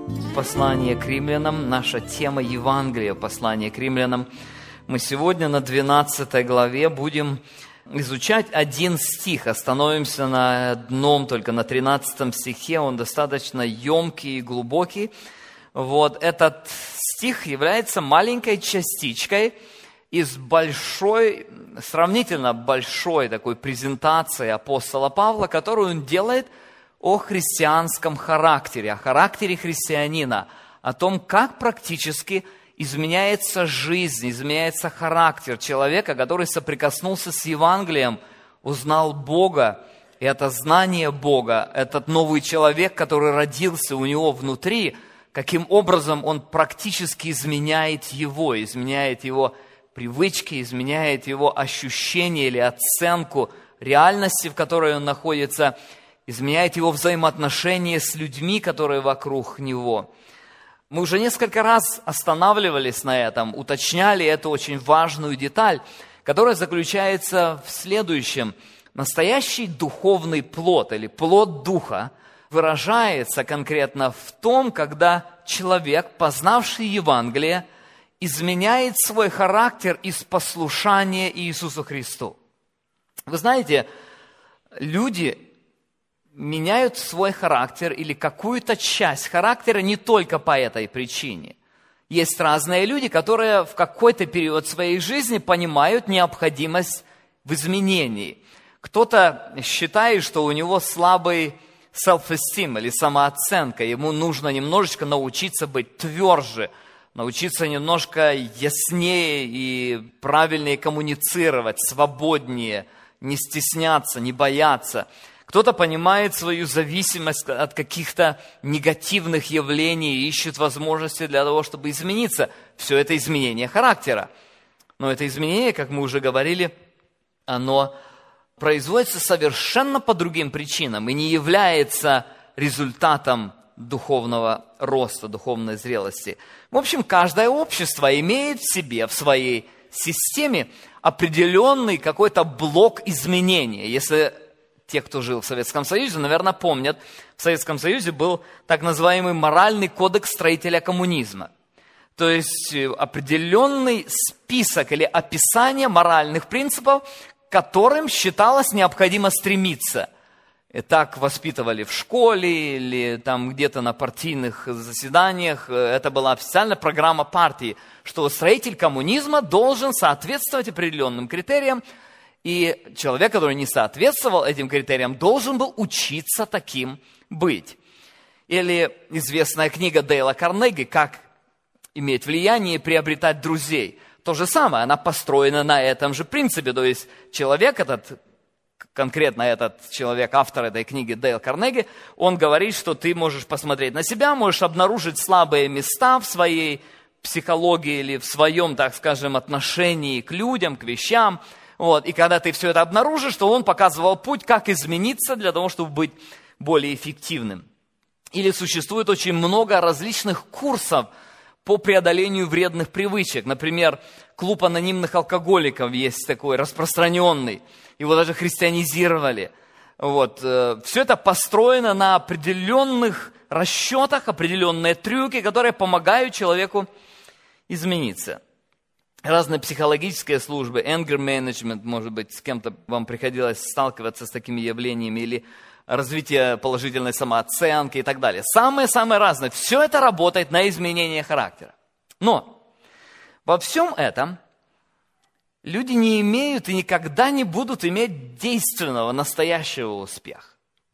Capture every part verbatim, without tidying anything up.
Послание к римлянам, наша тема Евангелия, послание к римлянам. Мы сегодня на двенадцатой главе будем изучать один стих. Остановимся на одном, только на тринадцатом стихе. Он достаточно емкий и глубокий. Вот этот стих является маленькой частичкой из большой, сравнительно большой такой презентации апостола Павла, которую он делает о христианском характере, о характере христианина, о том, как практически изменяется жизнь, изменяется характер человека, который соприкоснулся с Евангелием, узнал Бога, и это знание Бога, этот новый человек, который родился у него внутри, каким образом он практически изменяет его, изменяет его привычки, изменяет его ощущение или оценку реальности, в которой он находится, изменяет его взаимоотношения с людьми, которые вокруг него. Мы уже несколько раз останавливались на этом, уточняли эту очень важную деталь, которая заключается в следующем. Настоящий духовный плод или плод духа выражается конкретно в том, когда человек, познавший Евангелие, изменяет свой характер из послушания Иисусу Христу. Вы знаете, люди меняют свой характер или какую-то часть характера не только по этой причине. Есть разные люди, которые в какой-то период своей жизни понимают необходимость в изменении. Кто-то считает, что у него слабый self-esteem или самооценка, ему нужно немножечко научиться быть тверже, научиться немножко яснее и правильнее коммуницировать, свободнее, не стесняться, не бояться. Кто-то понимает свою зависимость от каких-то негативных явлений и ищет возможности для того, чтобы измениться. Все это изменение характера. Но это изменение, как мы уже говорили, оно производится совершенно по другим причинам и не является результатом духовного роста, духовной зрелости. В общем, каждое общество имеет в себе, в своей системе определенный какой-то блок изменения. Если те, кто жил в Советском Союзе, наверное, помнят, в Советском Союзе был так называемый моральный кодекс строителя коммунизма. То есть определенный список или описание моральных принципов, к которым считалось необходимо стремиться. И так воспитывали в школе или там где-то на партийных заседаниях. Это была официальная программа партии, что строитель коммунизма должен соответствовать определенным критериям, и человек, который не соответствовал этим критериям, должен был учиться таким быть. Или известная книга Дейла Карнеги «Как иметь влияние и приобретать друзей». То же самое, она построена на этом же принципе. То есть человек этот, конкретно этот человек, автор этой книги Дейл Карнеги, он говорит, что ты можешь посмотреть на себя, можешь обнаружить слабые места в своей психологии или в своем, так скажем, отношении к людям, к вещам. Вот. И когда ты все это обнаружишь, то он показывал путь, как измениться для того, чтобы быть более эффективным. Или существует очень много различных курсов по преодолению вредных привычек. Например, клуб анонимных алкоголиков есть такой распространенный. Его даже христианизировали. Вот. Все это построено на определенных расчетах, определенные трюки, которые помогают человеку измениться. Разные психологические службы, anger management, может быть, с кем-то вам приходилось сталкиваться с такими явлениями, или развитие положительной самооценки и так далее. Самые-самые разные. Все это работает на изменение характера. Но во всем этом люди не имеют и никогда не будут иметь действенного, настоящего успеха.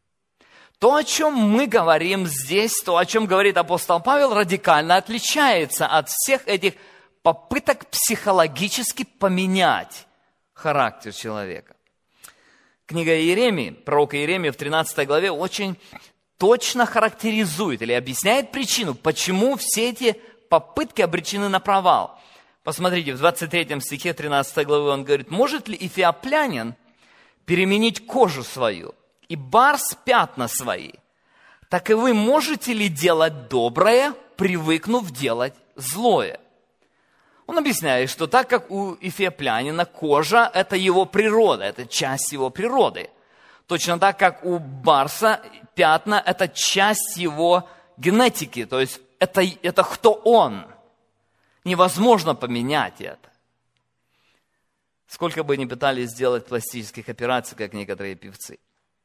То, о чем мы говорим здесь, то, о чем говорит апостол Павел, радикально отличается от всех этих попыток психологически поменять характер человека. Книга Иеремии, пророка Иеремии в тринадцатой главе очень точно характеризует или объясняет причину, почему все эти попытки обречены на провал. Посмотрите, в двадцать третьем стихе тринадцатой главы он говорит: «Может ли эфиоплянин переменить кожу свою и барс пятна свои? Так и вы можете ли делать доброе, привыкнув делать злое?» Он объясняет, что так как у эфиоплянина кожа – это его природа, это часть его природы. Точно так, как у барса пятна – это часть его генетики, то есть это, это кто Он. Невозможно поменять это. Сколько бы ни пытались сделать пластических операций, как некоторые певцы.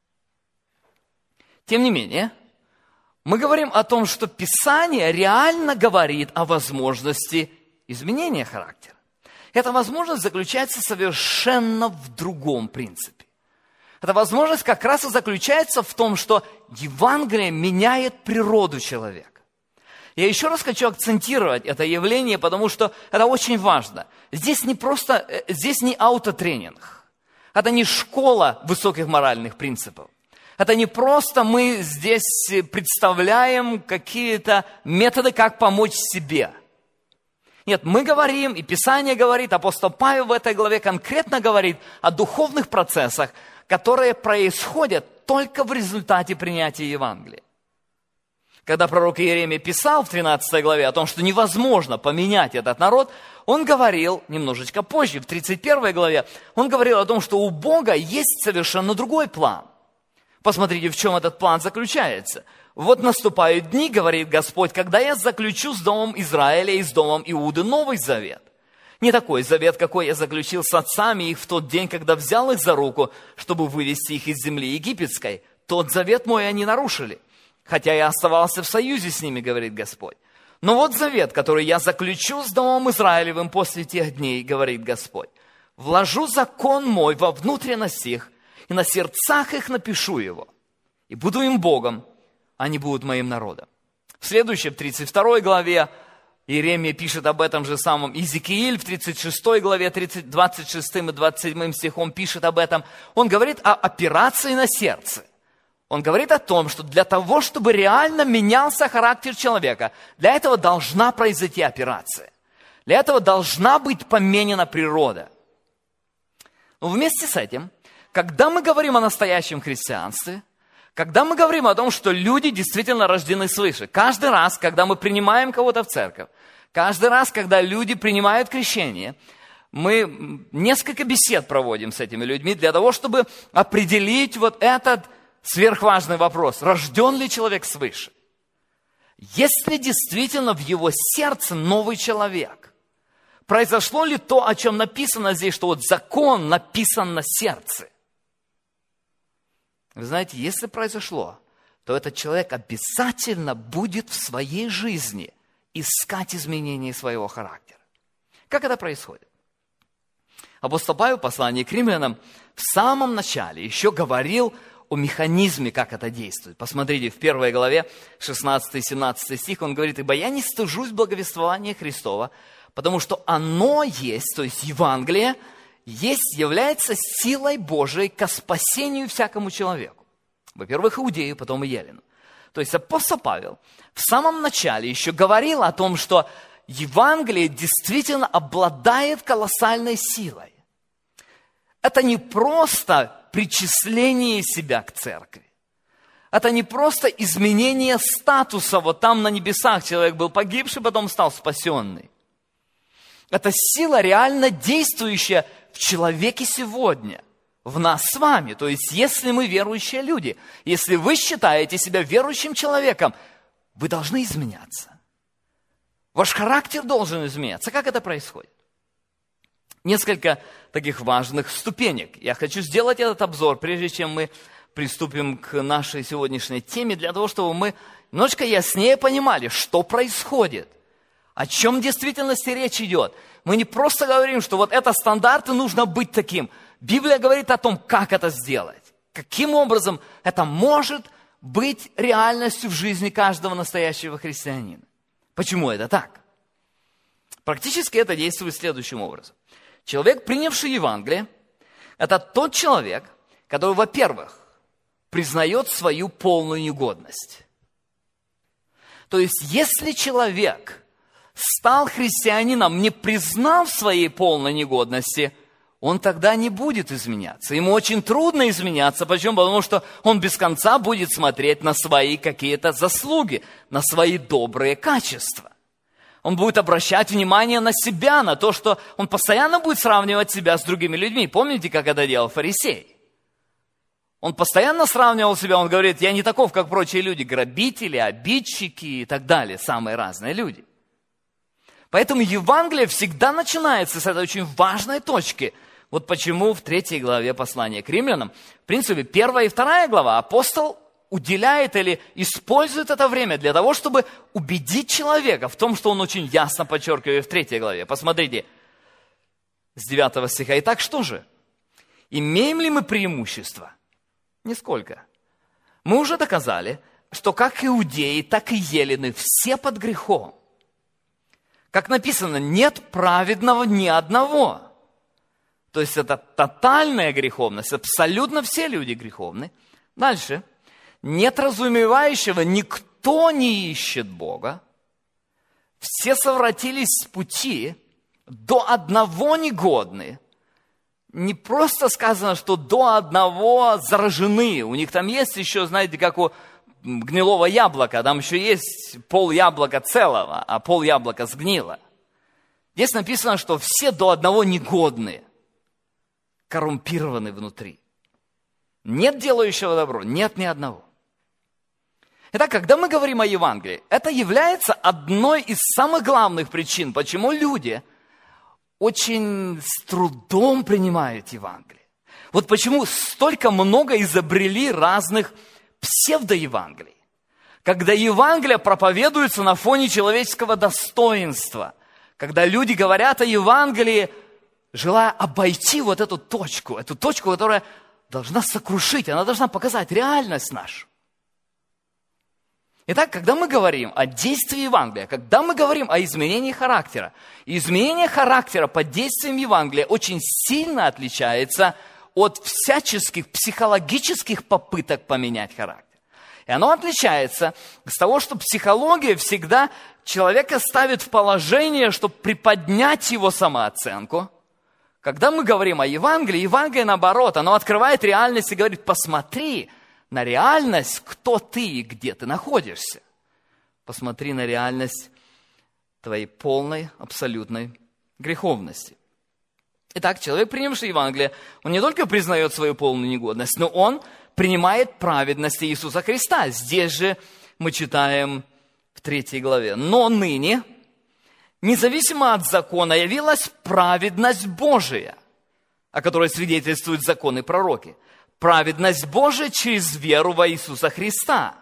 Тем не менее, мы говорим о том, что Писание реально говорит о возможности изменения характера. Эта возможность заключается совершенно в другом принципе. Эта возможность как раз и заключается в том, что Евангелие меняет природу человека. Я еще раз хочу акцентировать это явление, потому что это очень важно. Здесь не просто, здесь не аутотренинг. Это не школа высоких моральных принципов. Это не просто мы здесь представляем какие-то методы, как помочь себе. Нет, мы говорим, и Писание говорит, апостол Павел в этой главе конкретно говорит о духовных процессах, которые происходят только в результате принятия Евангелия. Когда пророк Иеремия писал в тринадцатой главе о том, что невозможно поменять этот народ, он говорил, немножечко позже, в тридцать первой главе, он говорил о том, что у Бога есть совершенно другой план. Посмотрите, в чем этот план заключается. «Вот наступают дни, говорит Господь, когда я заключу с домом Израиля и с домом Иуды новый завет. Не такой завет, какой я заключил с отцами их в тот день, когда взял их за руку, чтобы вывести их из земли египетской. Тот завет мой они нарушили, хотя я оставался в союзе с ними, говорит Господь. Но вот завет, который я заключу с домом Израилевым после тех дней, говорит Господь. Вложу закон мой во внутренность их, и на сердцах их напишу его, и буду им Богом, они будут моим народом». В следующей, в тридцать второй главе, Иеремия пишет об этом же самом. Иезекииль в тридцать шестой главе, тридцать, двадцать шестым и двадцать седьмым стихом пишет об этом. Он говорит о операции на сердце. Он говорит о том, что для того, чтобы реально менялся характер человека, для этого должна произойти операция. Для этого должна быть поменена природа. Но вместе с этим, когда мы говорим о настоящем христианстве, когда мы говорим о том, что люди действительно рождены свыше, каждый раз, когда мы принимаем кого-то в церковь, каждый раз, когда люди принимают крещение, мы несколько бесед проводим с этими людьми для того, чтобы определить вот этот сверхважный вопрос, рожден ли человек свыше. Есть ли действительно в его сердце новый человек? Произошло ли то, о чем написано здесь, что вот закон написан на сердце? Вы знаете, если произошло, то этот человек обязательно будет в своей жизни искать изменения своего характера. Как это происходит? Апостол Павел в послании к римлянам в самом начале еще говорил о механизме, как это действует. Посмотрите, в первой главе, шестнадцатый-семнадцатый стих, он говорит: «Ибо я не стыжусь благовествования Христова, потому что оно есть, то есть Евангелие, есть, является силой Божией ко спасению всякому человеку». Во-первых, иудею, потом и елену. То есть апостол Павел в самом начале еще говорил о том, что Евангелие действительно обладает колоссальной силой. Это не просто причисление себя к церкви. Это не просто изменение статуса. Вот там на небесах человек был погибший, потом стал спасенный. Это сила, реально действующая в человеке сегодня, в нас с вами. То есть, если мы верующие люди, если вы считаете себя верующим человеком, вы должны изменяться. Ваш характер должен изменяться. Как это происходит? Несколько таких важных ступенек. Я хочу сделать этот обзор, прежде чем мы приступим к нашей сегодняшней теме, для того, чтобы мы немножко яснее понимали, что происходит. О чем в действительности речь идет? Мы не просто говорим, что вот это стандарт и нужно быть таким. Библия говорит о том, как это сделать. Каким образом это может быть реальностью в жизни каждого настоящего христианина. Почему это так? Практически это действует следующим образом. Человек, принявший Евангелие, это тот человек, который, во-первых, признает свою полную негодность. То есть, если человек стал христианином, не признав своей полной негодности, он тогда не будет изменяться. Ему очень трудно изменяться. Почему? Потому что он без конца будет смотреть на свои какие-то заслуги, на свои добрые качества. Он будет обращать внимание на себя, на то, что он постоянно будет сравнивать себя с другими людьми. Помните, как это делал фарисей? Он постоянно сравнивал себя, он говорит, я не таков, как прочие люди, грабители, обидчики и так далее, самые разные люди. Поэтому Евангелие всегда начинается с этой очень важной точки. Вот почему в третьей главе послания к римлянам, в принципе, первая и вторая глава, апостол уделяет или использует это время для того, чтобы убедить человека в том, что он очень ясно подчеркивает в третьей главе. Посмотрите, с девятого стиха. Итак, что же? Имеем ли мы преимущество? Нисколько. Мы уже доказали, что как иудеи, так и елены все под грехом. Как написано, нет праведного ни одного. То есть это тотальная греховность, абсолютно все люди греховны. Дальше. Нет разумевающего, никто не ищет Бога. Все совратились с пути, до одного негодны. Не просто сказано, что до одного заражены. У них там есть еще, знаете, как у гнилого яблока. Там еще есть пол яблока целого, а пол яблока сгнило. Здесь написано, что все до одного негодны, коррумпированы внутри. Нет делающего добро, нет ни одного. Итак, когда мы говорим о Евангелии, это является одной из самых главных причин, почему люди очень с трудом принимают Евангелие. Вот почему столько много изобрели разных псевдоевангелий. Когда Евангелие проповедуется на фоне человеческого достоинства, когда люди говорят о Евангелии, желая обойти вот эту точку, эту точку, которая должна сокрушить, она должна показать реальность нашу. Итак, когда мы говорим о действии Евангелия, когда мы говорим о изменении характера, изменение характера под действием Евангелия очень сильно отличается от всяческих психологических попыток поменять характер. И оно отличается с того, что психология всегда человека ставит в положение, чтобы приподнять его самооценку. Когда мы говорим о Евангелии, Евангелие наоборот, оно открывает реальность и говорит, посмотри на реальность, кто ты и где ты находишься. Посмотри на реальность твоей полной, абсолютной греховности. Итак, человек, принявший Евангелие, он не только признает свою полную негодность, но он принимает праведность Иисуса Христа. Здесь же мы читаем в третьей главе. Но ныне, независимо от закона, явилась праведность Божия, о которой свидетельствуют законы и пророки. Праведность Божия через веру во Иисуса Христа.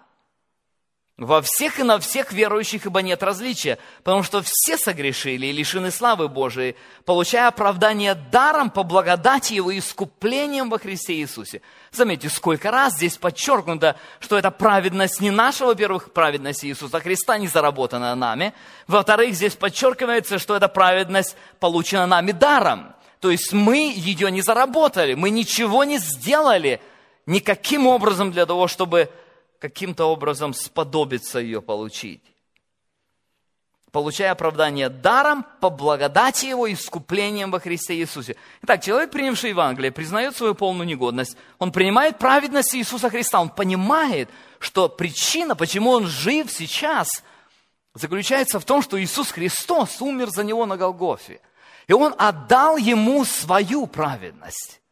Во всех и на всех верующих, ибо нет различия, потому что все согрешили и лишены славы Божией, получая оправдание даром по благодати Его искуплением во Христе Иисусе. Заметьте, сколько раз здесь подчеркнуто, что эта праведность не наша, во-первых, праведность Иисуса Христа, не заработанная нами. Во-вторых, здесь подчеркивается, что эта праведность получена нами даром. То есть мы ее не заработали, мы ничего не сделали никаким образом для того, чтобы каким-то образом сподобиться ее получить. Получая оправдание даром по благодати Его искуплением во Христе Иисусе. Итак, человек, принявший Евангелие, признает свою полную негодность. Он принимает праведность Иисуса Христа. Он понимает, что причина, почему он жив сейчас, заключается в том, что Иисус Христос умер за него на Голгофе. И Он отдал ему свою праведность.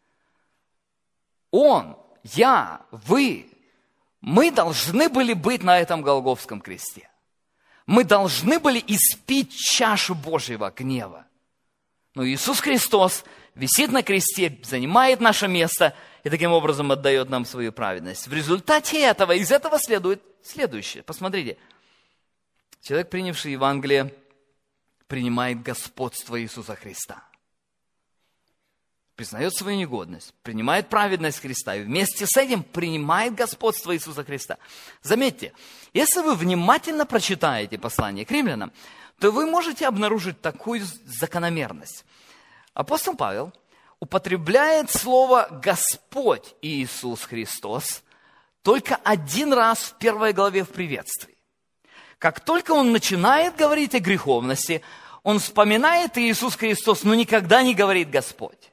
Он, я, вы, мы должны были быть на этом Голгофском кресте. Мы должны были испить чашу Божьего гнева. Но Иисус Христос висит на кресте, занимает наше место и таким образом отдает нам свою праведность. В результате этого, из этого следует следующее. Посмотрите, человек, принявший Евангелие, принимает господство Иисуса Христа. Признает свою негодность, принимает праведность Христа и вместе с этим принимает господство Иисуса Христа. Заметьте, если вы внимательно прочитаете послание к римлянам, то вы можете обнаружить такую закономерность. Апостол Павел употребляет слово «Господь Иисус Христос» только один раз в первой главе в приветствии. Как только он начинает говорить о греховности, он вспоминает Иисус Христос, но никогда не говорит «Господь».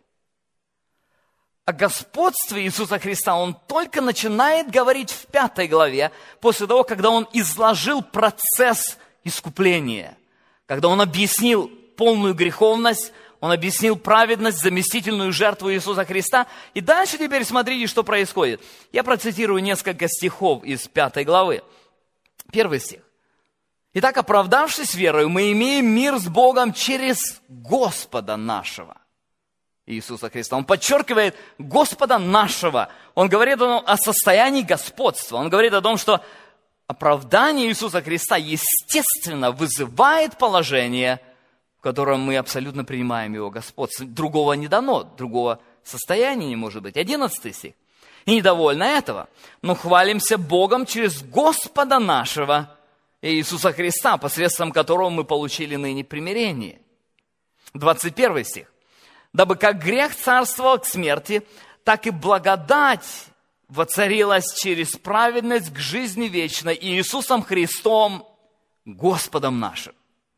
О господстве Иисуса Христа он только начинает говорить в пятой главе, после того, когда он изложил процесс искупления. Когда он объяснил полную греховность, Он объяснил праведность, заместительную жертву Иисуса Христа. И дальше теперь смотрите, что происходит. Я процитирую несколько стихов из пятой главы. Первый стих. «Итак, оправдавшись верою, мы имеем мир с Богом через Господа нашего Иисуса Христа». Он подчеркивает Господа нашего. Он говорит о состоянии господства. Он говорит о том, что оправдание Иисуса Христа, естественно, вызывает положение, в котором мы абсолютно принимаем Его господство. Другого не дано, другого состояния не может быть. Одиннадцатый стих. «И недовольно этого, но хвалимся Богом через Господа нашего Иисуса Христа, посредством которого мы получили ныне примирение». двадцать первый стих. «Дабы как грех царствовал к смерти, так и благодать воцарилась через праведность к жизни вечной Иисусом Христом, Господом нашим».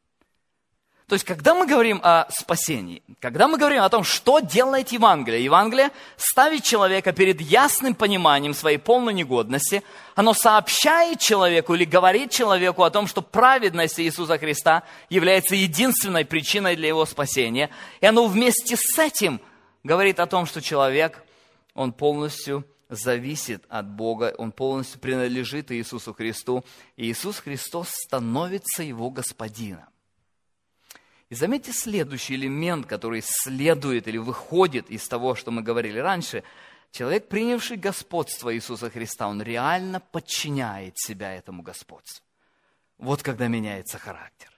То есть, когда мы говорим о спасении, когда мы говорим о том, что делает Евангелие, Евангелие ставит человека перед ясным пониманием своей полной негодности, оно сообщает человеку или говорит человеку о том, что праведность Иисуса Христа является единственной причиной для его спасения, и оно вместе с этим говорит о том, что человек, он полностью зависит от Бога, он полностью принадлежит Иисусу Христу, и Иисус Христос становится его господином. И заметьте следующий элемент, который следует или выходит из того, что мы говорили раньше. Человек, принявший господство Иисуса Христа, он реально подчиняет себя этому господству. Вот когда меняется характер.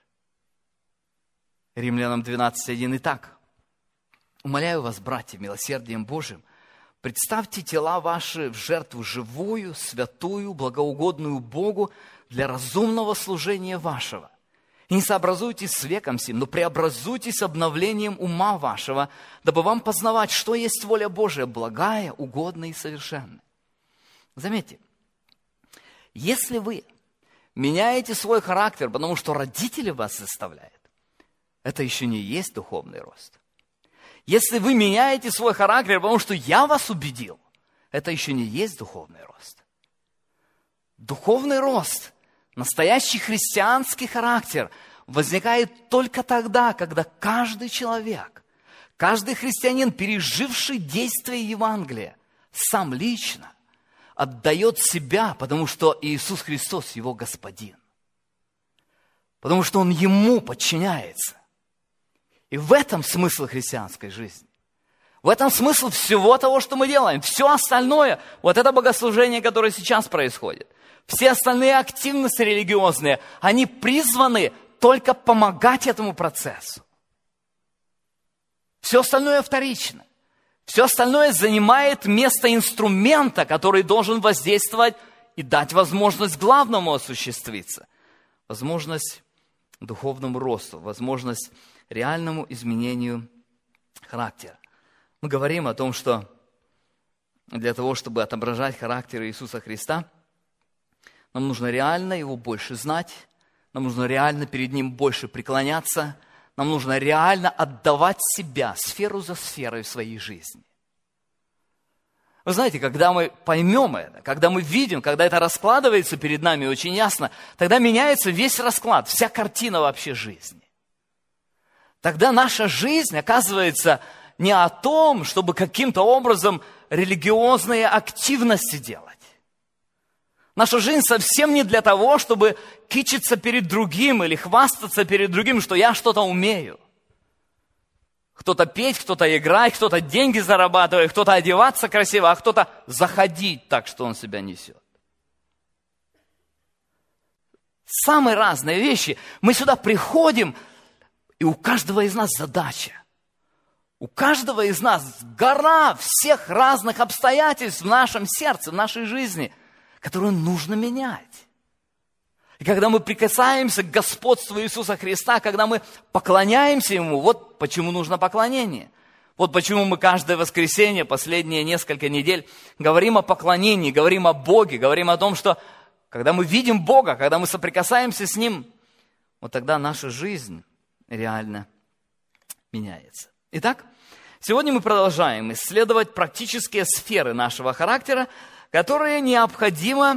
Римлянам двенадцать один. «Итак, умоляю вас, братья, милосердием Божиим, представьте тела ваши в жертву живую, святую, благоугодную Богу для разумного служения вашего. И не сообразуйтесь с веком сим, но преобразуйтесь обновлением ума вашего, дабы вам познавать, что есть воля Божия, благая, угодная и совершенная». Заметьте, если вы меняете свой характер, потому что родители вас заставляют, это еще не есть духовный рост. Если вы меняете свой характер, потому что я вас убедил, это еще не есть духовный рост. Духовный рост, настоящий христианский характер возникает только тогда, когда каждый человек, каждый христианин, переживший действие Евангелия, сам лично отдает себя, потому что Иисус Христос его Господин. Потому что Он Ему подчиняется. И в этом смысл христианской жизни. В этом смысл всего того, что мы делаем. Все остальное, вот это богослужение, которое сейчас происходит, все остальные активности религиозные, они призваны только помогать этому процессу. Все остальное вторично. Все остальное занимает место инструмента, который должен воздействовать и дать возможность главному осуществиться. Возможность духовному росту, возможность реальному изменению характера. Мы говорим о том, что для того, чтобы отображать характер Иисуса Христа, нам нужно реально Его больше знать, нам нужно реально перед Ним больше преклоняться, нам нужно реально отдавать себя сферу за сферой в своей жизни. Вы знаете, когда мы поймем это, когда мы видим, когда это раскладывается перед нами очень ясно, тогда меняется весь расклад, вся картина вообще жизни. Тогда наша жизнь оказывается не о том, чтобы каким-то образом религиозные активности делать. Наша жизнь совсем не для того, чтобы кичиться перед другим или хвастаться перед другим, что я что-то умею. Кто-то петь, кто-то играть, кто-то деньги зарабатывать, кто-то одеваться красиво, а кто-то заходить так, что он себя несет. Самые разные вещи. Мы сюда приходим, и у каждого из нас задача. У каждого из нас гора всех разных обстоятельств в нашем сердце, в нашей жизни, которую нужно менять. И когда мы прикасаемся к господству Иисуса Христа, когда мы поклоняемся Ему, вот почему нужно поклонение. Вот почему мы каждое воскресенье, последние несколько недель, говорим о поклонении, говорим о Боге, говорим о том, что когда мы видим Бога, когда мы соприкасаемся с Ним, вот тогда наша жизнь реально меняется. Итак, сегодня мы продолжаем исследовать практические сферы нашего характера, которые необходимо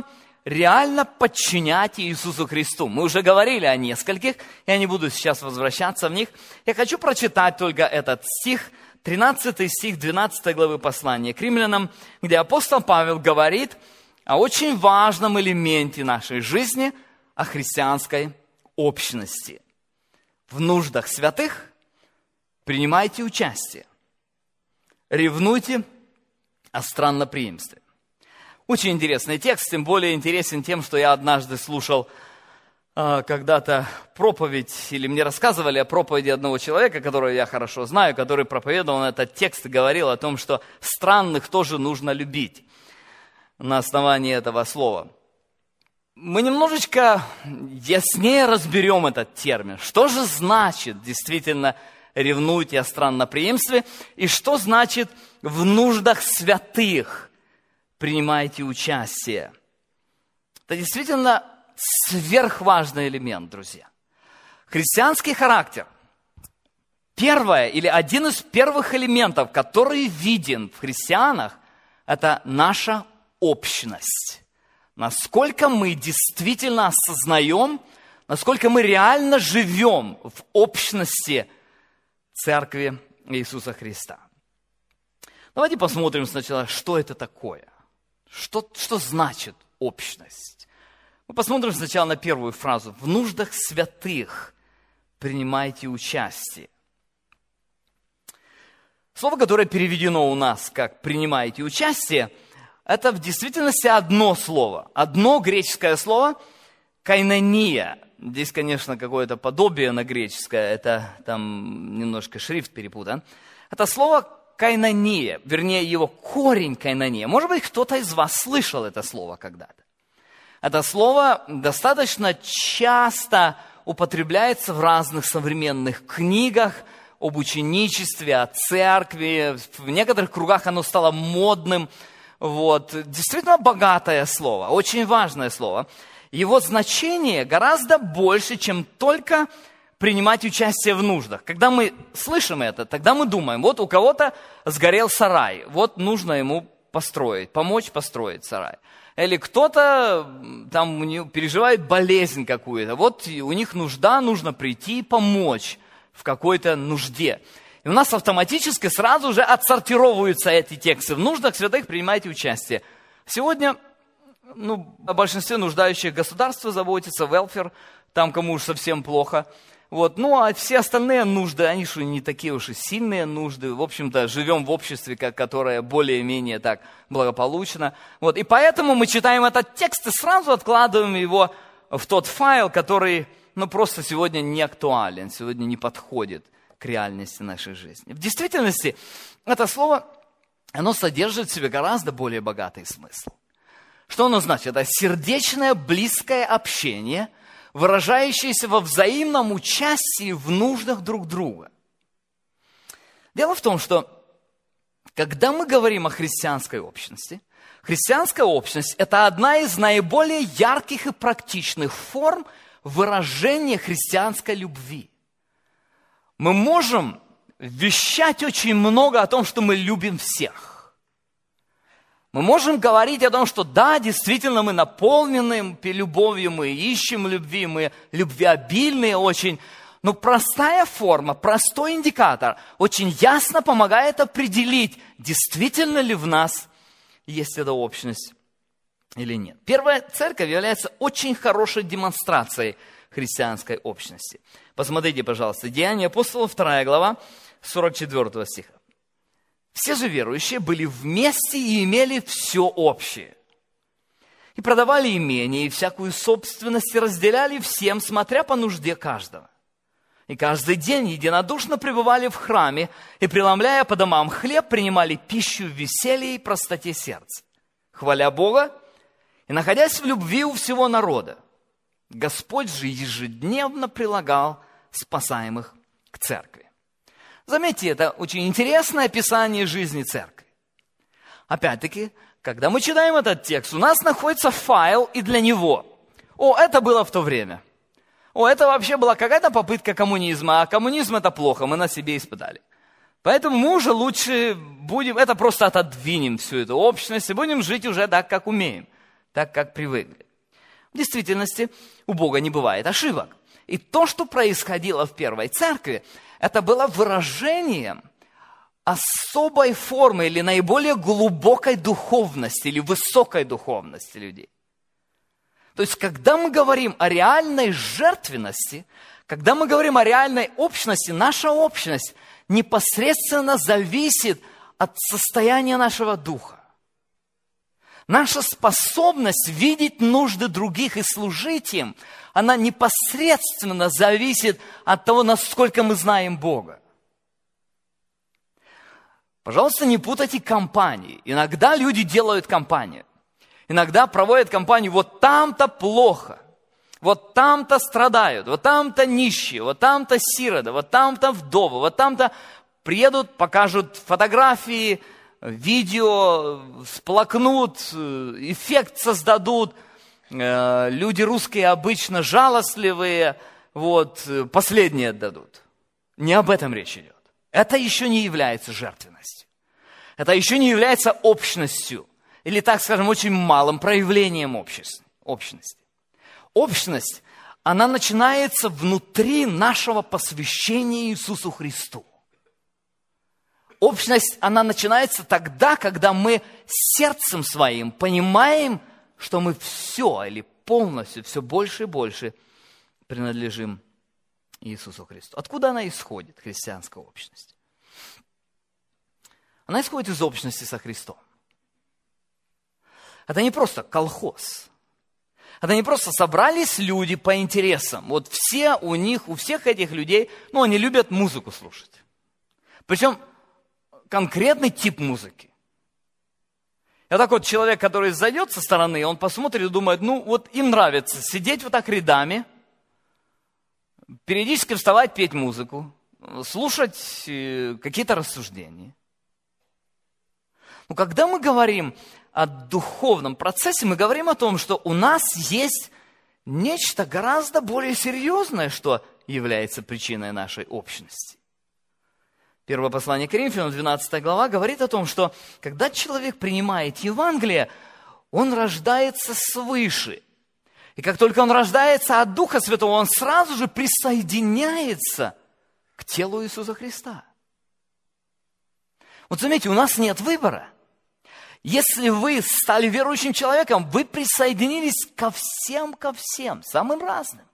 реально подчинять Иисусу Христу. Мы уже говорили о нескольких, я не буду сейчас возвращаться в них. Я хочу прочитать только этот стих, тринадцатый стих двенадцатой главы послания к римлянам, где апостол Павел говорит о очень важном элементе нашей жизни, о христианской общности. В нуждах святых принимайте участие, ревнуйте о странноприимстве. Очень интересный текст, тем более интересен тем, что я однажды слушал э, когда-то проповедь, или мне рассказывали о проповеди одного человека, которого я хорошо знаю, который проповедовал этот текст и говорил о том, что странных тоже нужно любить на основании этого слова. Мы немножечко яснее разберем этот термин. Что же значит действительно ревнуйте о странноприимстве, и что значит в нуждах святых принимайте участие? Это действительно сверхважный элемент, друзья. Христианский характер. Первое или один из первых элементов, который виден в христианах, это наша общность. Насколько мы действительно осознаем, насколько мы реально живем в общности Церкви Иисуса Христа. Давайте посмотрим сначала, что это такое. Что, что значит общность? Мы посмотрим сначала на первую фразу. В нуждах святых принимайте участие. Слово, которое переведено у нас как «принимайте участие», это в действительности одно слово. Одно греческое слово «кайнония». Здесь, конечно, какое-то подобие на греческое. Это там немножко шрифт перепутан. Это слово «кайнония», вернее, его корень «кайнония». Может быть, кто-то из вас слышал это слово когда-то. Это слово достаточно часто употребляется в разных современных книгах об ученичестве, о церкви. В некоторых кругах оно стало модным. Вот. Действительно богатое слово, очень важное слово. Его значение гораздо больше, чем только принимать участие в нуждах. Когда мы слышим это, тогда мы думаем, вот у кого-то сгорел сарай, вот нужно ему построить, помочь построить сарай. Или кто-то там переживает болезнь какую-то, вот у них нужда, нужно прийти и помочь в какой-то нужде. И у нас автоматически сразу же отсортировываются эти тексты. В нуждах святых принимайте участие. Сегодня ну, о большинстве нуждающих государства заботится, welfare, там кому уж совсем плохо. Вот. Ну, а все остальные нужды, они же не такие уж и сильные нужды. В общем-то, живем в обществе, которое более-менее так благополучно. Вот. И поэтому мы читаем этот текст и сразу откладываем его в тот файл, который ну, просто сегодня не актуален, сегодня не подходит к реальности нашей жизни. В действительности, это слово, оно содержит в себе гораздо более богатый смысл. Что оно значит? Это сердечное, близкое общение, выражающееся во взаимном участии в нуждах друг друга. Дело в том, что когда мы говорим о христианской общности, христианская общность – это одна из наиболее ярких и практичных форм выражения христианской любви. Мы можем вещать очень много о том, что мы любим всех. Мы можем говорить о том, что да, действительно, мы наполнены любовью, мы ищем любви, мы любвеобильные очень. Но простая форма, простой индикатор очень ясно помогает определить, действительно ли в нас есть эта общность или нет. Первая церковь является очень хорошей демонстрацией христианской общности. Посмотрите, пожалуйста, Деяния апостолов, вторая глава, сорок четвёртого стиха. Все же верующие были вместе и имели все общее. И продавали имение и всякую собственность, и разделяли всем, смотря по нужде каждого. И каждый день единодушно пребывали в храме, и, преломляя по домам хлеб, принимали пищу в веселье и простоте сердца, хваля Бога и находясь в любви у всего народа. Господь же ежедневно прилагал спасаемых к церкви. Заметьте, это очень интересное описание жизни церкви. Опять-таки, когда мы читаем этот текст, у нас находится файл и для него. О, это было в то время. О, это вообще была какая-то попытка коммунизма, а коммунизм это плохо, мы на себе испытали. Поэтому мы уже лучше будем, это просто отодвинем всю эту общность и будем жить уже так, как умеем, так, как привыкли. В действительности у Бога не бывает ошибок. И то, что происходило в первой церкви, это было выражением особой формы или наиболее глубокой духовности или высокой духовности людей. То есть, когда мы говорим о реальной жертвенности, когда мы говорим о реальной общности, наша общность непосредственно зависит от состояния нашего духа. Наша способность видеть нужды других и служить им, она непосредственно зависит от того, насколько мы знаем Бога. Пожалуйста, не путайте компании. Иногда люди делают компанию. Иногда проводят компанию, вот там-то плохо, вот там-то страдают, вот там-то нищие, вот там-то сироты, вот там-то вдовы, вот там-то приедут, покажут фотографии, видео, сплакнут, эффект создадут. Люди русские обычно жалостливые, вот, последние отдадут. Не об этом речь идет. Это еще не является жертвенностью. Это еще не является общностью. Или, так скажем, очень малым проявлением общности. Общность, она начинается внутри нашего посвящения Иисусу Христу. Общность, она начинается тогда, когда мы сердцем своим понимаем, что мы все или полностью, все больше и больше принадлежим Иисусу Христу. Откуда она исходит, христианская общность? Она исходит из общности со Христом. Это не просто колхоз. Это не просто собрались люди по интересам. Вот все у них, у всех этих людей, ну, они любят музыку слушать. Причем конкретный тип музыки. И вот так вот человек, который зайдет со стороны, он посмотрит и думает, ну, вот им нравится сидеть вот так рядами, периодически вставать, петь музыку, слушать какие-то рассуждения. Но когда мы говорим о духовном процессе, мы говорим о том, что у нас есть нечто гораздо более серьезное, что является причиной нашей общности. Первое послание к Коринфянам, двенадцатая глава, говорит о том, что когда человек принимает Евангелие, он рождается свыше. И как только он рождается от Духа Святого, он сразу же присоединяется к телу Иисуса Христа. Вот заметьте, у нас нет выбора. Если вы стали верующим человеком, вы присоединились ко всем, ко всем, самым разным.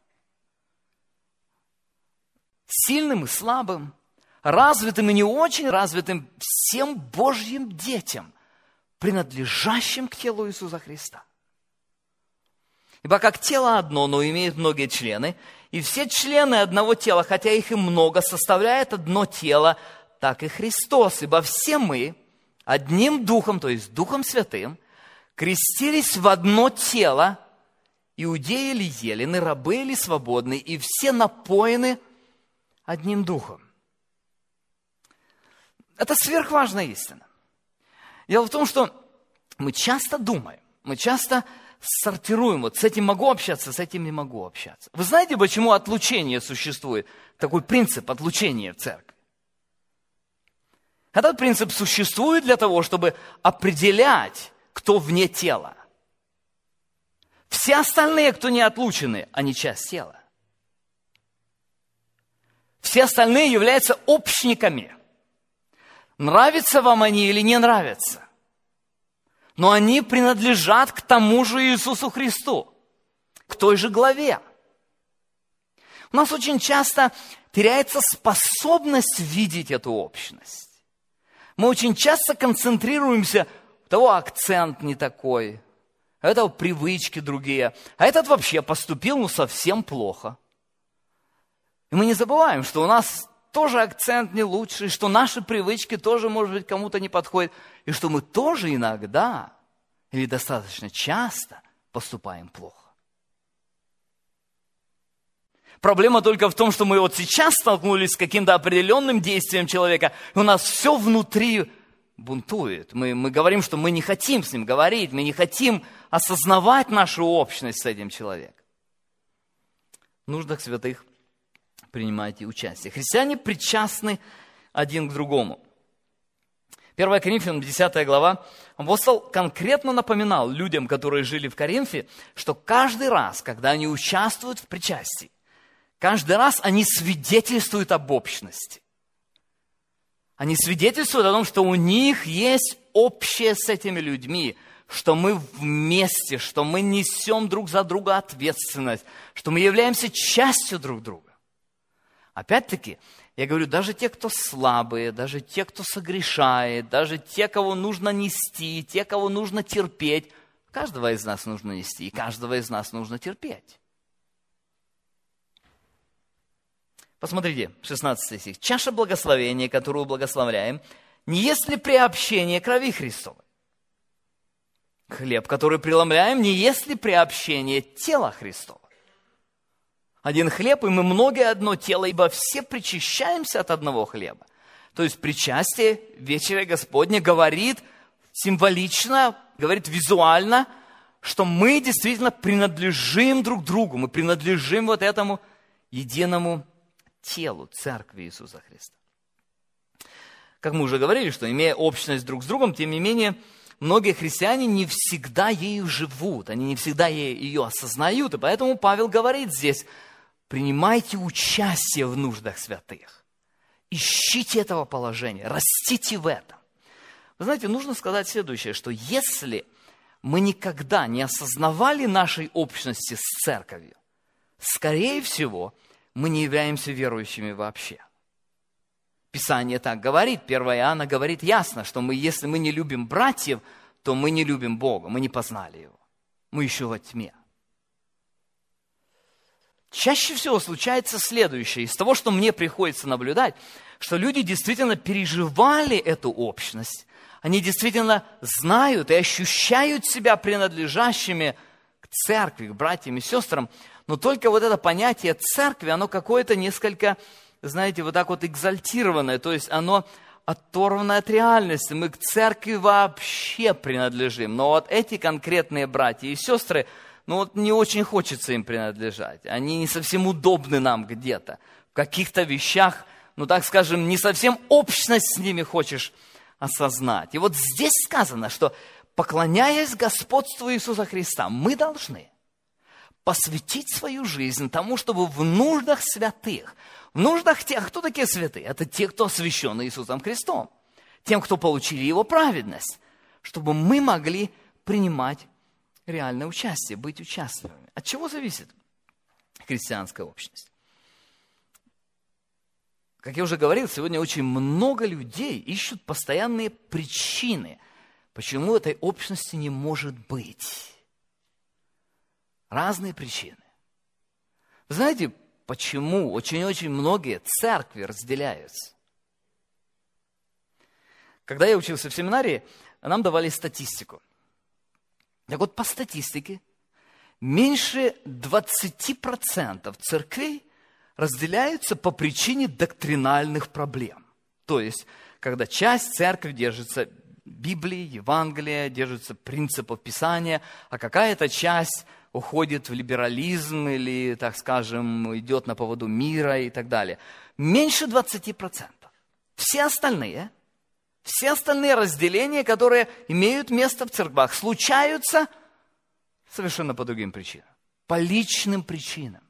Сильным и слабым, развитым и не очень развитым, всем Божьим детям, принадлежащим к телу Иисуса Христа. Ибо как тело одно, но имеет многие члены, и все члены одного тела, хотя их и много, составляют одно тело, так и Христос. Ибо все мы одним Духом, то есть Духом Святым, крестились в одно тело, иудеи или елены, рабы или свободные, и все напоены одним Духом. Это сверхважная истина. Дело в том, что мы часто думаем, мы часто сортируем, вот с этим могу общаться, с этим не могу общаться. Вы знаете, почему отлучение существует? Такой принцип отлучения в церкви. Этот принцип существует для того, чтобы определять, кто вне тела. Все остальные, кто не отлучены, они часть тела. Все остальные являются общниками. Нравятся вам они или не нравятся. Но они принадлежат к тому же Иисусу Христу, к той же главе. У нас очень часто теряется способность видеть эту общность. Мы очень часто концентрируемся, у того акцент не такой, у этого привычки другие, а этот вообще поступил ну совсем плохо. И мы не забываем, что у нас тоже акцент не лучший, что наши привычки тоже, может быть, кому-то не подходят, и что мы тоже иногда или достаточно часто поступаем плохо. Проблема только в том, что мы вот сейчас столкнулись с каким-то определенным действием человека, и у нас все внутри бунтует. Мы, мы говорим, что мы не хотим с ним говорить, мы не хотим осознавать нашу общность с этим человеком. В нуждах святых принимайте участие. Христиане причастны один к другому. первое Коринфянам, десятая глава, апостол конкретно напоминал людям, которые жили в Коринфе, что каждый раз, когда они участвуют в причастии, каждый раз они свидетельствуют об общности. Они свидетельствуют о том, что у них есть общее с этими людьми, что мы вместе, что мы несем друг за друга ответственность, что мы являемся частью друг друга. Опять-таки, я говорю, даже те, кто слабые, даже те, кто согрешает, даже те, кого нужно нести, те, кого нужно терпеть, каждого из нас нужно нести, и каждого из нас нужно терпеть. Посмотрите, шестнадцатый стих. «Чаша благословения, которую благословляем, не есть ли приобщение крови Христовой? Хлеб, который преломляем, не есть ли приобщение тела Христова? Один хлеб, и мы многое одно тело, ибо все причащаемся от одного хлеба». То есть причастие вечеря Господня говорит символично, говорит визуально, что мы действительно принадлежим друг другу, мы принадлежим вот этому единому телу Церкви Иисуса Христа. Как мы уже говорили, что имея общность друг с другом, тем не менее, многие христиане не всегда ею живут, они не всегда ее осознают, и поэтому Павел говорит здесь: принимайте участие в нуждах святых, ищите этого положения, растите в этом. Вы знаете, нужно сказать следующее, что если мы никогда не осознавали нашей общности с Церковью, скорее всего, мы не являемся верующими вообще. Писание так говорит, первое Иоанна говорит ясно, что мы, если мы не любим братьев, то мы не любим Бога, мы не познали Его. Мы еще во тьме. Чаще всего случается следующее. Из того, что мне приходится наблюдать, что люди действительно переживали эту общность. Они действительно знают и ощущают себя принадлежащими к церкви, к братьям и сестрам. Но только вот это понятие церкви, оно какое-то несколько, знаете, вот так вот экзальтированное. То есть оно оторвано от реальности. Мы к церкви вообще принадлежим. Но вот эти конкретные братья и сестры, ну вот не очень хочется им принадлежать. Они не совсем удобны нам где-то. В каких-то вещах, ну так скажем, не совсем общность с ними хочешь осознать. И вот здесь сказано, что поклоняясь господству Иисуса Христа, мы должны посвятить свою жизнь тому, чтобы в нуждах святых, в нуждах тех, кто такие святые? Это те, кто освящены Иисусом Христом, тем, кто получили Его праведность, чтобы мы могли принимать реальное участие, быть участливыми. От чего зависит христианская общность? Как я уже говорил, сегодня очень много людей ищут постоянные причины, почему этой общности не может быть. Разные причины. Вы знаете, почему очень-очень многие церкви разделяются? Когда я учился в семинарии, нам давали статистику. Так вот, по статистике, меньше двадцать процентов церквей разделяются по причине доктринальных проблем. То есть, когда часть церкви держится Библии, Евангелия, держится принципов Писания, а какая-то часть уходит в либерализм или, так скажем, идет на поводу мира и так далее. Меньше двадцати процентов. Все остальные, все остальные разделения, которые имеют место в церквах, случаются совершенно по другим причинам. По личным причинам.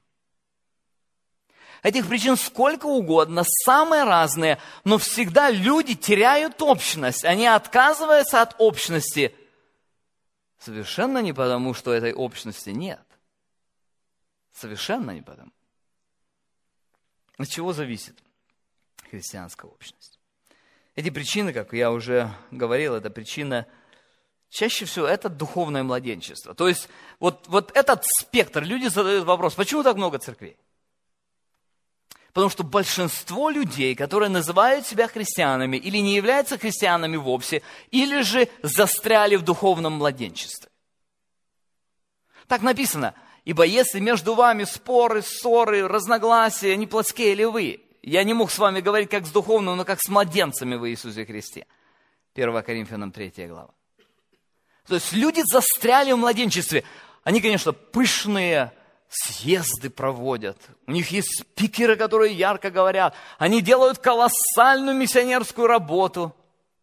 Этих причин сколько угодно, самые разные, но всегда люди теряют общность. Они отказываются от общности. Совершенно не потому, что этой общности нет. Совершенно не потому. От чего зависит христианская общность? Эти причины, как я уже говорил, это причина, чаще всего это духовное младенчество. То есть вот, вот этот спектр, люди задают вопрос, почему так много церквей? Потому что большинство людей, которые называют себя христианами или не являются христианами вовсе, или же застряли в духовном младенчестве. Так написано, ибо если между вами споры, ссоры, разногласия, не плотские ли вы? Я не мог с вами говорить как с духовным, но как с младенцами в Иисусе Христе. первое Коринфянам третья глава. То есть люди застряли в младенчестве. Они, конечно, пышные, съезды проводят. У них есть спикеры, которые ярко говорят. Они делают колоссальную миссионерскую работу.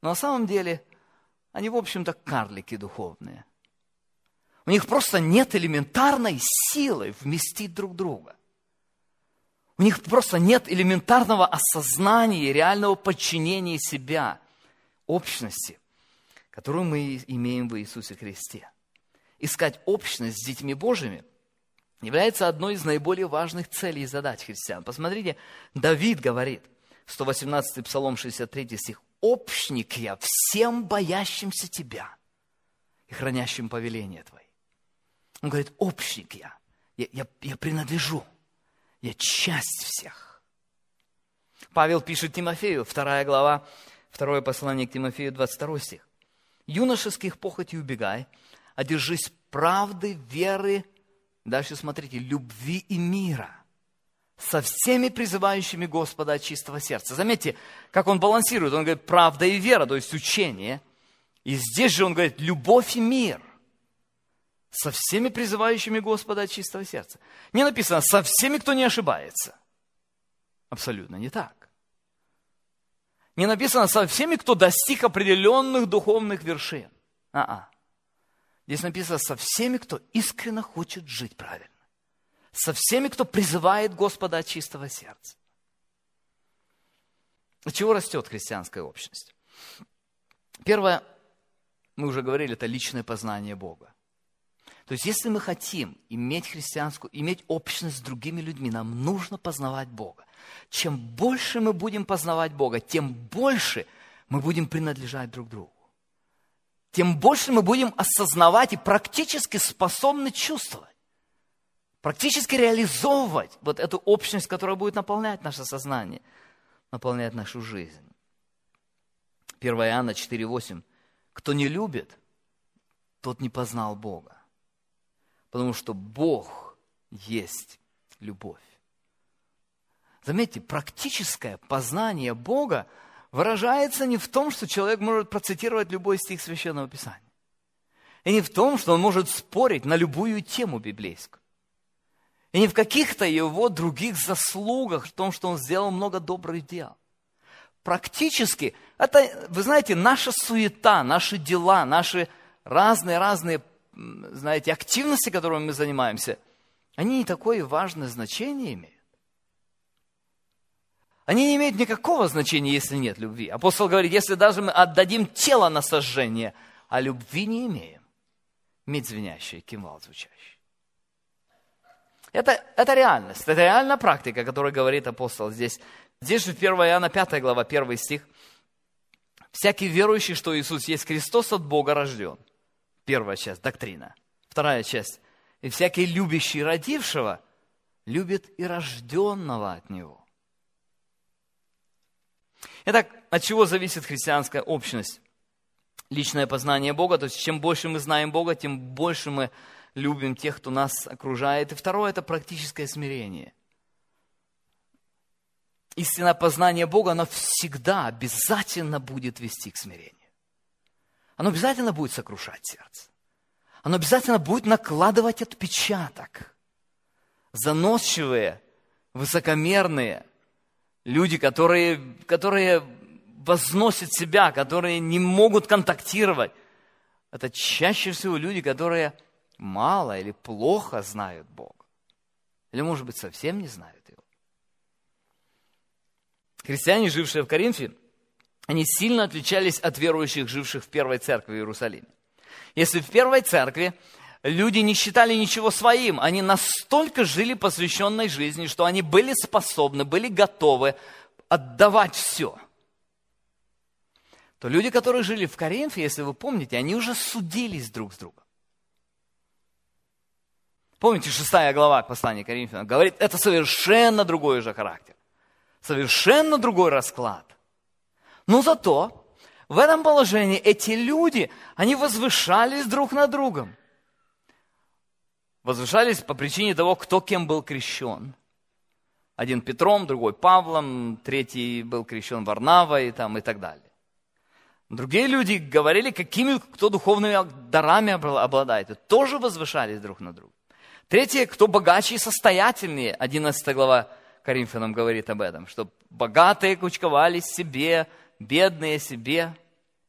Но на самом деле они, в общем-то, карлики духовные. У них просто нет элементарной силы вместить друг друга. У них просто нет элементарного осознания, реального подчинения себя общности, которую мы имеем в Иисусе Христе. Искать общность с детьми Божьими является одной из наиболее важных целей и задач христиан. Посмотрите, Давид говорит, сто восемнадцатый Псалом, шестьдесят третий стих, «Общник я всем боящимся Тебя и хранящим повеления Твои». Он говорит, общник я, я, я, я принадлежу, я часть всех. Павел пишет Тимофею, вторая глава, второе послание к Тимофею, двадцать второй стих. «Юношеских похотей убегай, а держись правды, веры, дальше смотрите, любви и мира, со всеми призывающими Господа от чистого сердца». Заметьте, как он балансирует. Он говорит, правда и вера, то есть учение. И здесь же он говорит, любовь и мир. Со всеми призывающими Господа от чистого сердца. Не написано, со всеми, кто не ошибается. Абсолютно не так. Не написано, со всеми, кто достиг определенных духовных вершин. А-а. Здесь написано, со всеми, кто искренне хочет жить правильно. Со всеми, кто призывает Господа от чистого сердца. От чего растет христианская общность? Первое, мы уже говорили, это личное познание Бога. То есть, если мы хотим иметь христианскую, иметь общность с другими людьми, нам нужно познавать Бога. Чем больше мы будем познавать Бога, тем больше мы будем принадлежать друг другу. Тем больше мы будем осознавать и практически способны чувствовать, практически реализовывать вот эту общность, которая будет наполнять наше сознание, наполнять нашу жизнь. первое Иоанна четыре восемь. «Кто не любит, тот не познал Бога, потому что Бог есть любовь». Заметьте, практическое познание Бога выражается не в том, что человек может процитировать любой стих Священного Писания. И не в том, что он может спорить на любую тему библейскую. И не в каких-то его других заслугах, в том, что он сделал много добрых дел. Практически, это, вы знаете, наша суета, наши дела, наши разные-разные, знаете, активности, которыми мы занимаемся, они не такое важное значение имеют. Они не имеют никакого значения, если нет любви. Апостол говорит, если даже мы отдадим тело на сожжение, а любви не имеем, медь звенящая, кимвал звучащий. Это, это реальность, это реальная практика, о которой говорит апостол здесь. Здесь же первое Иоанна пятая глава, первый стих. «Всякий верующий, что Иисус есть Христос, от Бога рожден». Первая часть, доктрина. Вторая часть. «И всякий любящий родившего любит и рожденного от Него». Итак, от чего зависит христианская общность? Личное познание Бога, то есть чем больше мы знаем Бога, тем больше мы любим тех, кто нас окружает. И второе – это практическое смирение. Истинное познание Бога, оно всегда обязательно будет вести к смирению. Оно обязательно будет сокрушать сердце. Оно обязательно будет накладывать отпечаток. Заносчивые, высокомерные люди, которые, которые возносят себя, которые не могут контактировать, это чаще всего люди, которые мало или плохо знают Бога. Или, может быть, совсем не знают Его. Христиане, жившие в Коринфе, они сильно отличались от верующих, живших в первой церкви в Иерусалиме. Если в первой церкви люди не считали ничего своим, они настолько жили посвященной жизни, что они были способны, были готовы отдавать все. То люди, которые жили в Коринфе, если вы помните, они уже судились друг с другом. Помните, шестая глава послания Коринфянам говорит, это совершенно другой же характер, совершенно другой расклад. Но зато в этом положении эти люди, они возвышались друг над другом. Возвышались по причине того, кто кем был крещен. Один Петром, другой Павлом, третий был крещен Варнавой там, и так далее. Другие люди говорили, какими, кто духовными дарами обладает, и тоже возвышались друг над другом. Третье, кто богаче и состоятельнее. одиннадцатая глава Коринфянам говорит об этом, что богатые кучковались себе, бедные себе.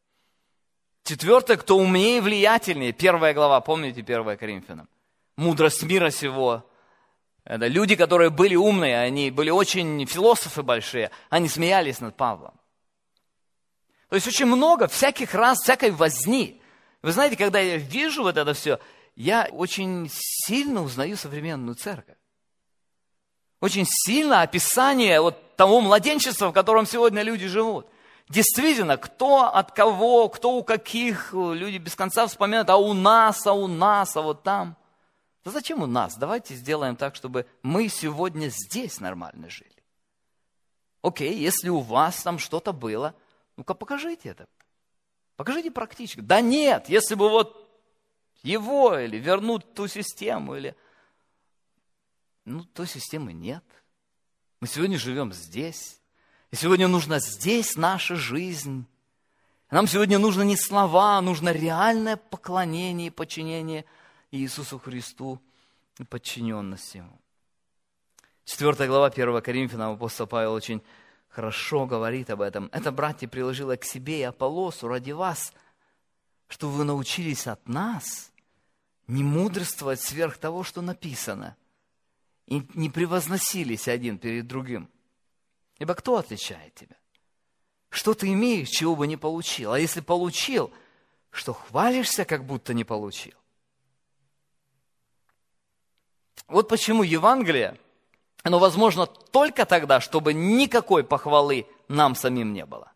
Четвертое, кто умнее и влиятельнее. Первая глава, помните, первая Коринфянам? Мудрость мира сего. Это люди, которые были умные, они были очень философы большие, они смеялись над Павлом. То есть очень много всяких раз, всякой возни. Вы знаете, когда я вижу вот это все, я очень сильно узнаю современную церковь. Очень сильно описание вот того младенчества, в котором сегодня люди живут. Действительно, кто от кого, кто у каких, люди без конца вспоминают, а у нас, а у нас, а вот там. Да зачем у нас? Давайте сделаем так, чтобы мы сегодня здесь нормально жили. Окей, если у вас там что-то было, ну-ка покажите это. Покажите практически. Да нет, если бы вот его или вернуть ту систему, или... Ну, той системы нет. Мы сегодня живем здесь. И сегодня нужна здесь наша жизнь. Нам сегодня нужно не слова, нужно реальное поклонение и подчинение Иисусу Христу и подчиненность Ему. Четвертая глава первого Коринфянам, апостол Павел очень хорошо говорит об этом. Это, братья, приложило к себе и Аполлосу ради вас, что вы научились от нас не мудрствовать сверх того, что написано, и не превозносились один перед другим. Ибо кто отличает тебя? Что ты имеешь, чего бы не получил? А если получил, что хвалишься, как будто не получил? Вот почему Евангелие, оно возможно только тогда, чтобы никакой похвалы нам самим не было.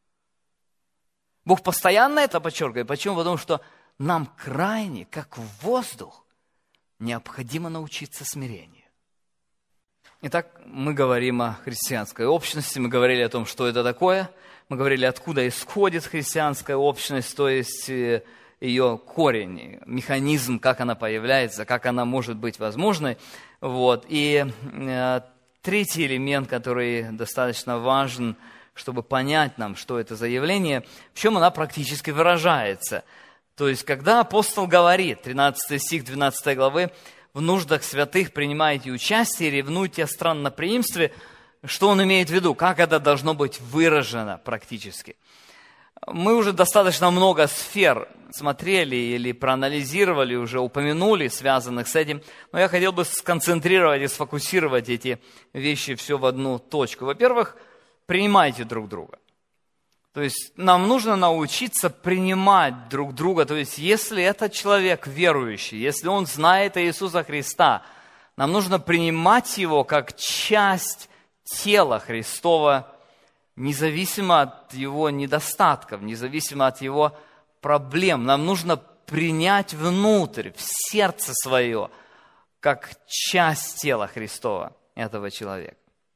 Бог постоянно это подчеркивает. Почему? Потому что нам крайне, как воздух, необходимо научиться смирению. Итак, мы говорим о христианской общности, мы говорили о том, что это такое, мы говорили, откуда исходит христианская общность, то есть ее корень, механизм, как она появляется, как она может быть возможной. Вот. И э, третий элемент, который достаточно важен, чтобы понять нам, что это за явление, в чем она практически выражается. То есть, когда апостол говорит, тринадцатый стих двенадцатой главы, в нуждах святых принимаете участие, ревнуйте о странноприимстве, что он имеет в виду, как это должно быть выражено практически. Мы уже достаточно много сфер смотрели или проанализировали, уже упомянули, связанных с этим, но я хотел бы сконцентрировать и сфокусировать эти вещи все в одну точку. Во-первых, принимайте друг друга. То есть нам нужно научиться принимать друг друга. То есть если этот человек верующий, если он знает Иисуса Христа, нам нужно принимать его как часть тела Христова, независимо от его недостатков, независимо от его проблем. Нам нужно принять внутрь, в сердце свое, как часть тела Христова, этого человека.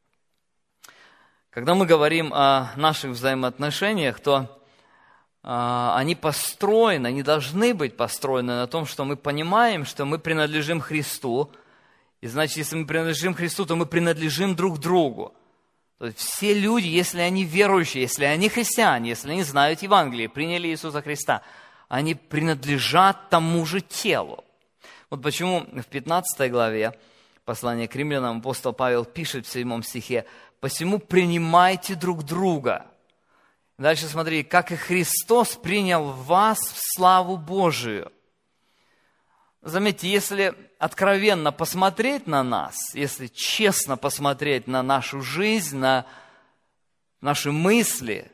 Когда мы говорим о наших взаимоотношениях, то э, они построены, они должны быть построены на том, что мы понимаем, что мы принадлежим Христу. И значит, если мы принадлежим Христу, то мы принадлежим друг другу. То есть все люди, если они верующие, если они христиане, если они знают Евангелие, приняли Иисуса Христа, они принадлежат тому же телу. Вот почему в пятнадцатой главе послания к римлянам апостол Павел пишет в седьмом стихе: «Посему принимайте друг друга». Дальше смотри, как и Христос принял вас в славу Божию. Заметьте, если откровенно посмотреть на нас, если честно посмотреть на нашу жизнь, на наши мысли,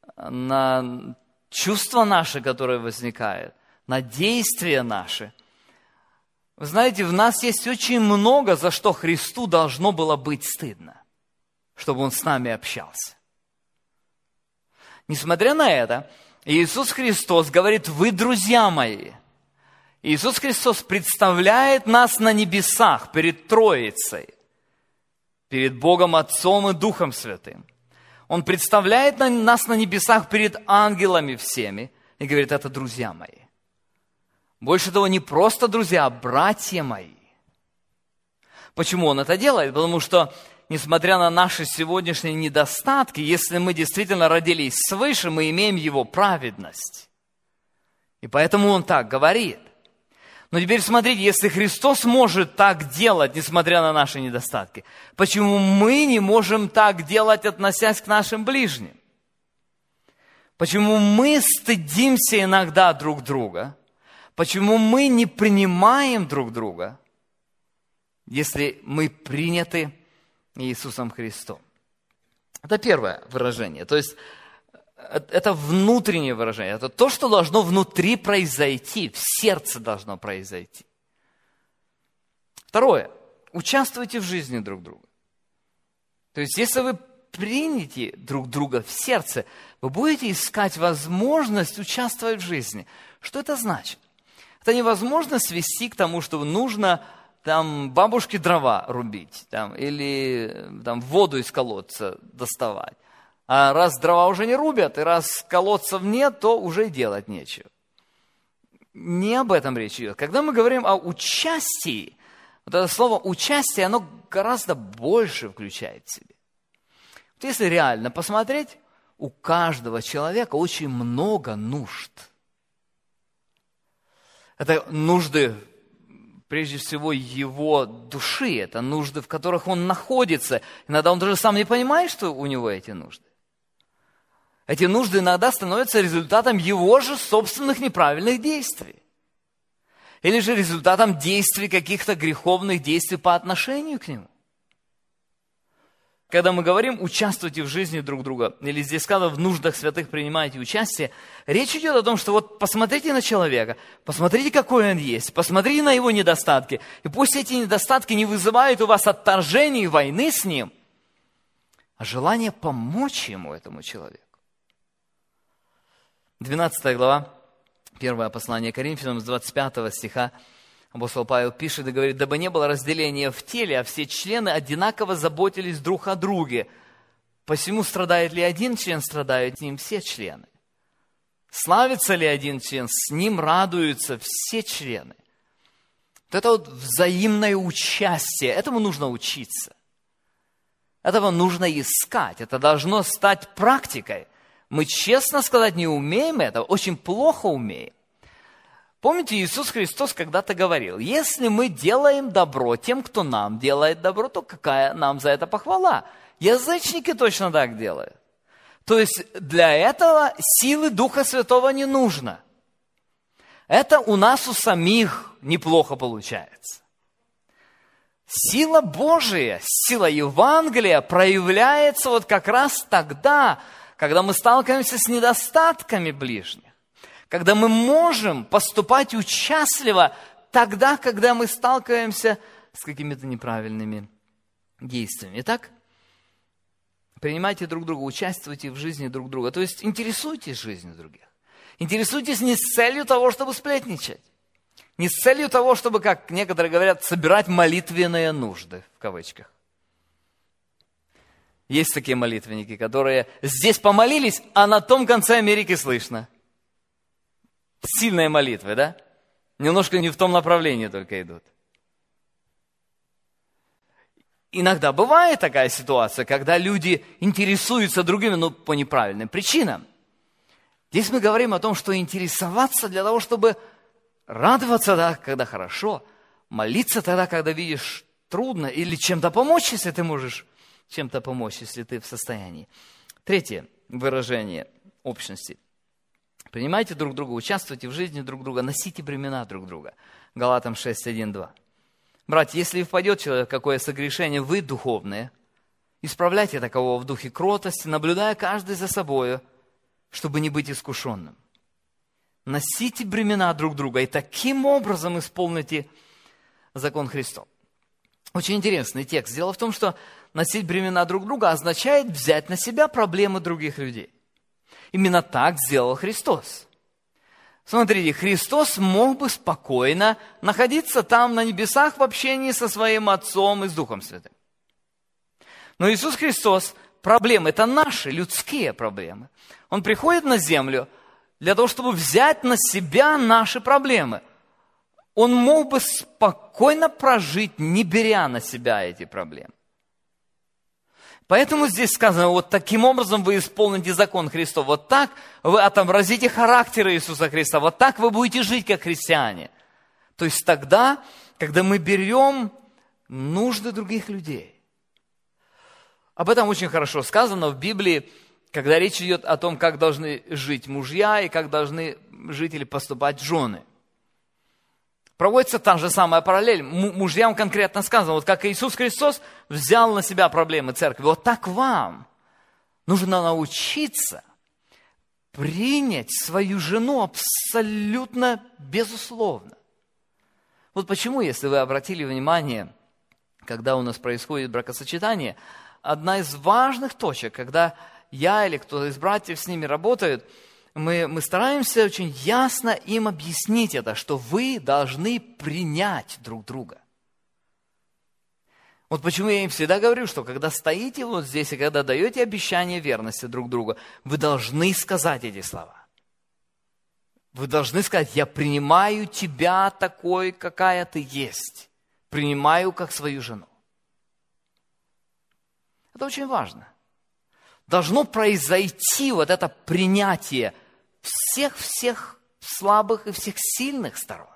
на чувства наши, которые возникают, на действия наши, вы знаете, в нас есть очень много, за что Христу должно было быть стыдно, чтобы Он с нами общался. Несмотря на это, Иисус Христос говорит: «Вы друзья мои». Иисус Христос представляет нас на небесах перед Троицей, перед Богом Отцом и Духом Святым. Он представляет нас на небесах перед ангелами всеми и говорит: это друзья мои. Больше того, не просто друзья, а братья мои. Почему Он это делает? Потому что, несмотря на наши сегодняшние недостатки, если мы действительно родились свыше, мы имеем Его праведность. И поэтому Он так говорит. Но теперь смотрите, если Христос может так делать, несмотря на наши недостатки, почему мы не можем так делать, относясь к нашим ближним? Почему мы стыдимся иногда друг друга? Почему мы не принимаем друг друга, если мы приняты Иисусом Христом? Это первое выражение. То есть это внутреннее выражение. Это то, что должно внутри произойти, в сердце должно произойти. Второе. Участвуйте в жизни друг друга. То есть если вы примете друг друга в сердце, вы будете искать возможность участвовать в жизни. Что это значит? Это невозможно свести к тому, что нужно там бабушке дрова рубить, там, или там, воду из колодца доставать. А раз дрова уже не рубят, и раз колодцев нет, то уже и делать нечего. Не об этом речь идет. Когда мы говорим о участии, вот это слово «участие», оно гораздо больше включает в себя. Вот если реально посмотреть, у каждого человека очень много нужд. Это нужды, прежде всего, его души, это нужды, в которых он находится. Иногда он даже сам не понимает, что у него эти нужды. Эти нужды иногда становятся результатом его же собственных неправильных действий. Или же результатом действий каких-то греховных действий по отношению к нему. Когда мы говорим «участвуйте в жизни друг друга», или здесь сказано «в нуждах святых принимайте участие», речь идет о том, что вот посмотрите на человека, посмотрите, какой он есть, посмотрите на его недостатки, и пусть эти недостатки не вызывают у вас отторжения и войны с ним, а желание помочь ему, этому человеку. двенадцатая глава, первое послание Коринфянам, с двадцать пятого стиха, апостол Павел пишет и говорит: «Дабы не было разделения в теле, а все члены одинаково заботились друг о друге. Посему страдает ли один член, страдают с ним все члены. Славится ли один член, с ним радуются все члены». Вот это вот взаимное участие, этому нужно учиться. Этого нужно искать, это должно стать практикой. Мы, честно сказать, не умеем этого, очень плохо умеем. Помните, Иисус Христос когда-то говорил: если мы делаем добро тем, кто нам делает добро, то какая нам за это похвала? Язычники точно так делают. То есть для этого силы Духа Святого не нужно. Это у нас у самих неплохо получается. Сила Божия, сила Евангелия проявляется вот как раз тогда, когда мы сталкиваемся с недостатками ближних. Когда мы можем поступать участливо тогда, когда мы сталкиваемся с какими-то неправильными действиями. Итак, принимайте друг друга, участвуйте в жизни друг друга. То есть интересуйтесь жизнью других. Интересуйтесь не с целью того, чтобы сплетничать. Не с целью того, чтобы, как некоторые говорят, собирать молитвенные нужды, в кавычках. Есть такие молитвенники, которые здесь помолились, а на том конце Америки слышно. Сильные молитвы, да? Немножко не в том направлении только идут. Иногда бывает такая ситуация, когда люди интересуются другими, но по неправильным причинам. Здесь мы говорим о том, что интересоваться для того, чтобы радоваться тогда, когда хорошо, молиться тогда, когда видишь трудно, или чем-то помочь, если ты можешь чем-то помочь, если ты в состоянии. Третье выражение общности. Принимайте друг друга, участвуйте в жизни друг друга, носите бремена друг друга. Галатам шесть, один, два. Братья, если впадет человек в какое согрешение, вы духовные, исправляйте такового в духе кротости, наблюдая каждый за собою, чтобы не быть искушенным. Носите бремена друг друга и таким образом исполните закон Христов. Очень интересный текст. Дело в том, что носить бремена друг друга означает взять на себя проблемы других людей. Именно так сделал Христос. Смотрите, Христос мог бы спокойно находиться там на небесах в общении со своим Отцом и с Духом Святым. Но Иисус Христос, проблемы, это наши людские проблемы. Он приходит на землю для того, чтобы взять на себя наши проблемы. Он мог бы спокойно прожить, не беря на себя эти проблемы. Поэтому здесь сказано, вот таким образом вы исполните закон Христов. Вот так вы отобразите характер Иисуса Христа. Вот так вы будете жить, как христиане. То есть тогда, когда мы берем нужды других людей. Об этом очень хорошо сказано в Библии, когда речь идет о том, как должны жить мужья и как должны жить или поступать жены. Проводится та же самая параллель. Мужьям конкретно сказано, вот как Иисус Христос взял на себя проблемы церкви, вот так вам нужно научиться принять свою жену абсолютно безусловно. Вот почему, если вы обратили внимание, когда у нас происходит бракосочетание, одна из важных точек, когда я или кто-то из братьев с ними работает, мы, мы стараемся очень ясно им объяснить это, что вы должны принять друг друга. Вот почему я им всегда говорю, что когда стоите вот здесь и когда даете обещание верности друг другу, вы должны сказать эти слова. Вы должны сказать: я принимаю тебя такой, какая ты есть. Принимаю как свою жену. Это очень важно. Должно произойти вот это принятие всех-всех слабых и всех сильных сторон.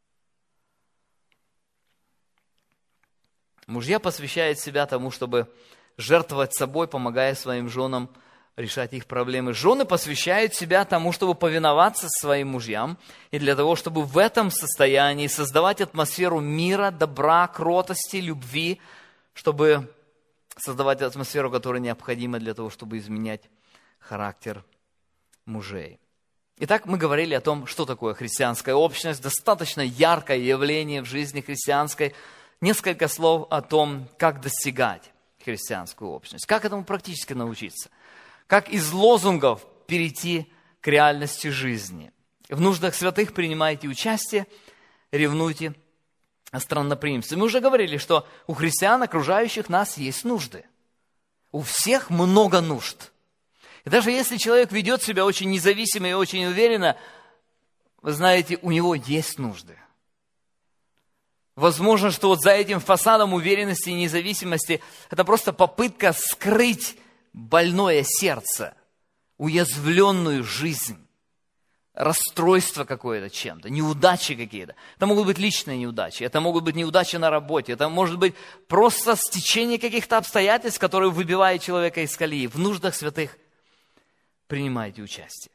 Мужья посвящают себя тому, чтобы жертвовать собой, помогая своим женам решать их проблемы. Жены посвящают себя тому, чтобы повиноваться своим мужьям, и для того, чтобы в этом состоянии создавать атмосферу мира, добра, кротости, любви, чтобы создавать атмосферу, которая необходима для того, чтобы изменять характер мужей. Итак, мы говорили о том, что такое христианская общность, достаточно яркое явление в жизни христианской. Несколько слов о том, как достигать христианскую общность, как этому практически научиться, как из лозунгов перейти к реальности жизни. В нуждах святых принимайте участие, ревнуйте о странноприимстве. Мы уже говорили, что у христиан, окружающих нас, есть нужды. У всех много нужд. И даже если человек ведет себя очень независимо и очень уверенно, вы знаете, у него есть нужды. Возможно, что вот за этим фасадом уверенности и независимости это просто попытка скрыть больное сердце, уязвленную жизнь, расстройство какое-то чем-то, неудачи какие-то. Это могут быть личные неудачи, это могут быть неудачи на работе, это может быть просто стечение каких-то обстоятельств, которые выбивают человека из колеи. В нуждах святых принимайте участие.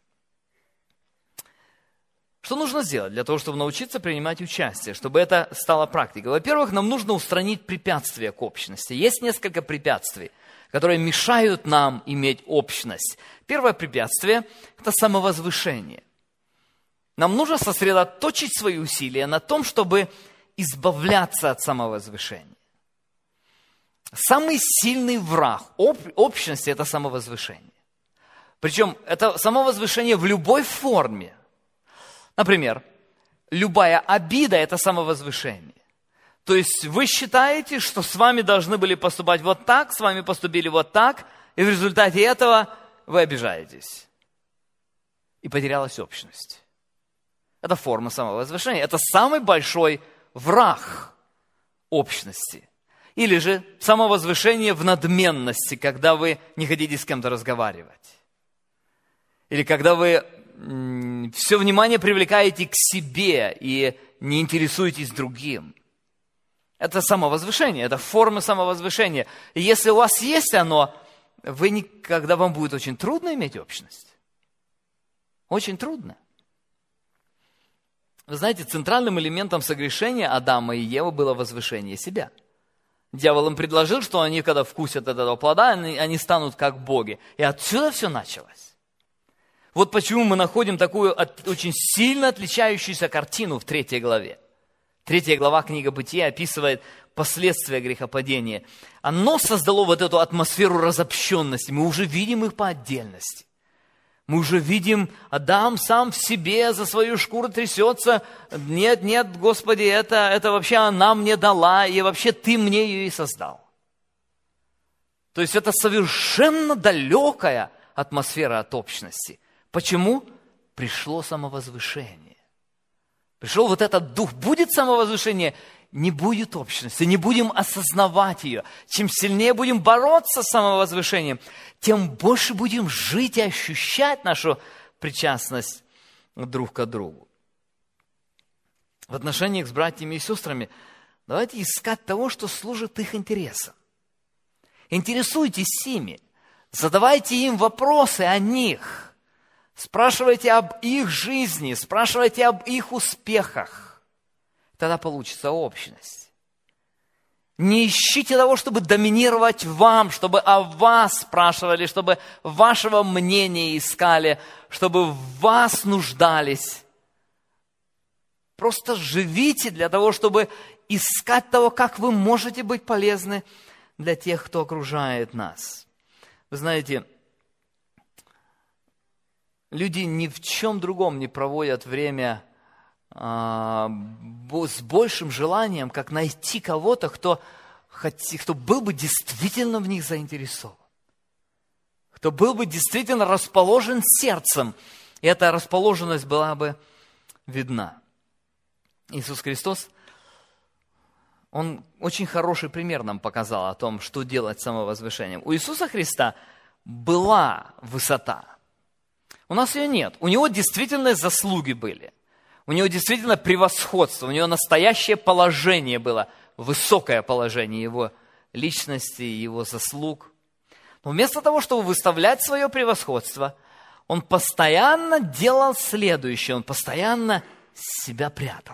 Что нужно сделать для того, чтобы научиться принимать участие, чтобы это стало практикой? Во-первых, нам нужно устранить препятствия к общности. Есть несколько препятствий, которые мешают нам иметь общность. Первое препятствие – это самовозвышение. Нам нужно сосредоточить свои усилия на том, чтобы избавляться от самовозвышения. Самый сильный враг общности – это самовозвышение. Причем это самовозвышение в любой форме. Например, любая обида – это самовозвышение. То есть вы считаете, что с вами должны были поступать вот так, с вами поступили вот так, и в результате этого вы обижаетесь. И потерялась общность. Это форма самовозвышения. Это самый большой враг общности. Или же самовозвышение в надменности, когда вы не хотите с кем-то разговаривать. Или когда вы все внимание привлекаете к себе и не интересуетесь другим. Это самовозвышение, это форма самовозвышения. И если у вас есть оно, вы никогда вам будет очень трудно иметь общность. Очень трудно. Вы знаете, центральным элементом согрешения Адама и Евы было возвышение себя. Дьявол им предложил, что они, когда вкусят от этого плода, они, они станут как боги. И отсюда все началось. Вот почему мы находим такую от, очень сильно отличающуюся картину в третьей главе. Третья глава книги Бытия описывает последствия грехопадения. Оно создало вот эту атмосферу разобщенности. Мы уже видим их по отдельности. Мы уже видим, Адам сам в себе за свою шкуру трясется. Нет, нет, Господи, это, это вообще она мне дала, и вообще ты мне ее и создал. То есть это совершенно далекая атмосфера от общности. Почему? Пришло самовозвышение. Пришел вот этот дух. Будет самовозвышение, не будет общности, не будем осознавать ее. Чем сильнее будем бороться с самовозвышением, тем больше будем жить и ощущать нашу причастность друг к другу. В отношениях с братьями и сестрами давайте искать того, что служит их интересам. Интересуйтесь ими. Задавайте им вопросы о них. Спрашивайте об их жизни, спрашивайте об их успехах. Тогда получится общность. Не ищите того, чтобы доминировать вам, чтобы о вас спрашивали, чтобы вашего мнения искали, чтобы в вас нуждались. Просто живите для того, чтобы искать того, как вы можете быть полезны для тех, кто окружает нас. Вы знаете, люди ни в чем другом не проводят время а, с большим желанием, как найти кого-то, кто, кто был бы действительно в них заинтересован, кто был бы действительно расположен сердцем, и эта расположенность была бы видна. Иисус Христос, Он очень хороший пример нам показал о том, что делать с самовозвышением. У Иисуса Христа была высота. У нас ее нет. У Него действительно заслуги были. У Него действительно превосходство. У Него настоящее положение было. Высокое положение Его личности, Его заслуг. Но вместо того, чтобы выставлять свое превосходство, Он постоянно делал следующее. Он постоянно себя прятал.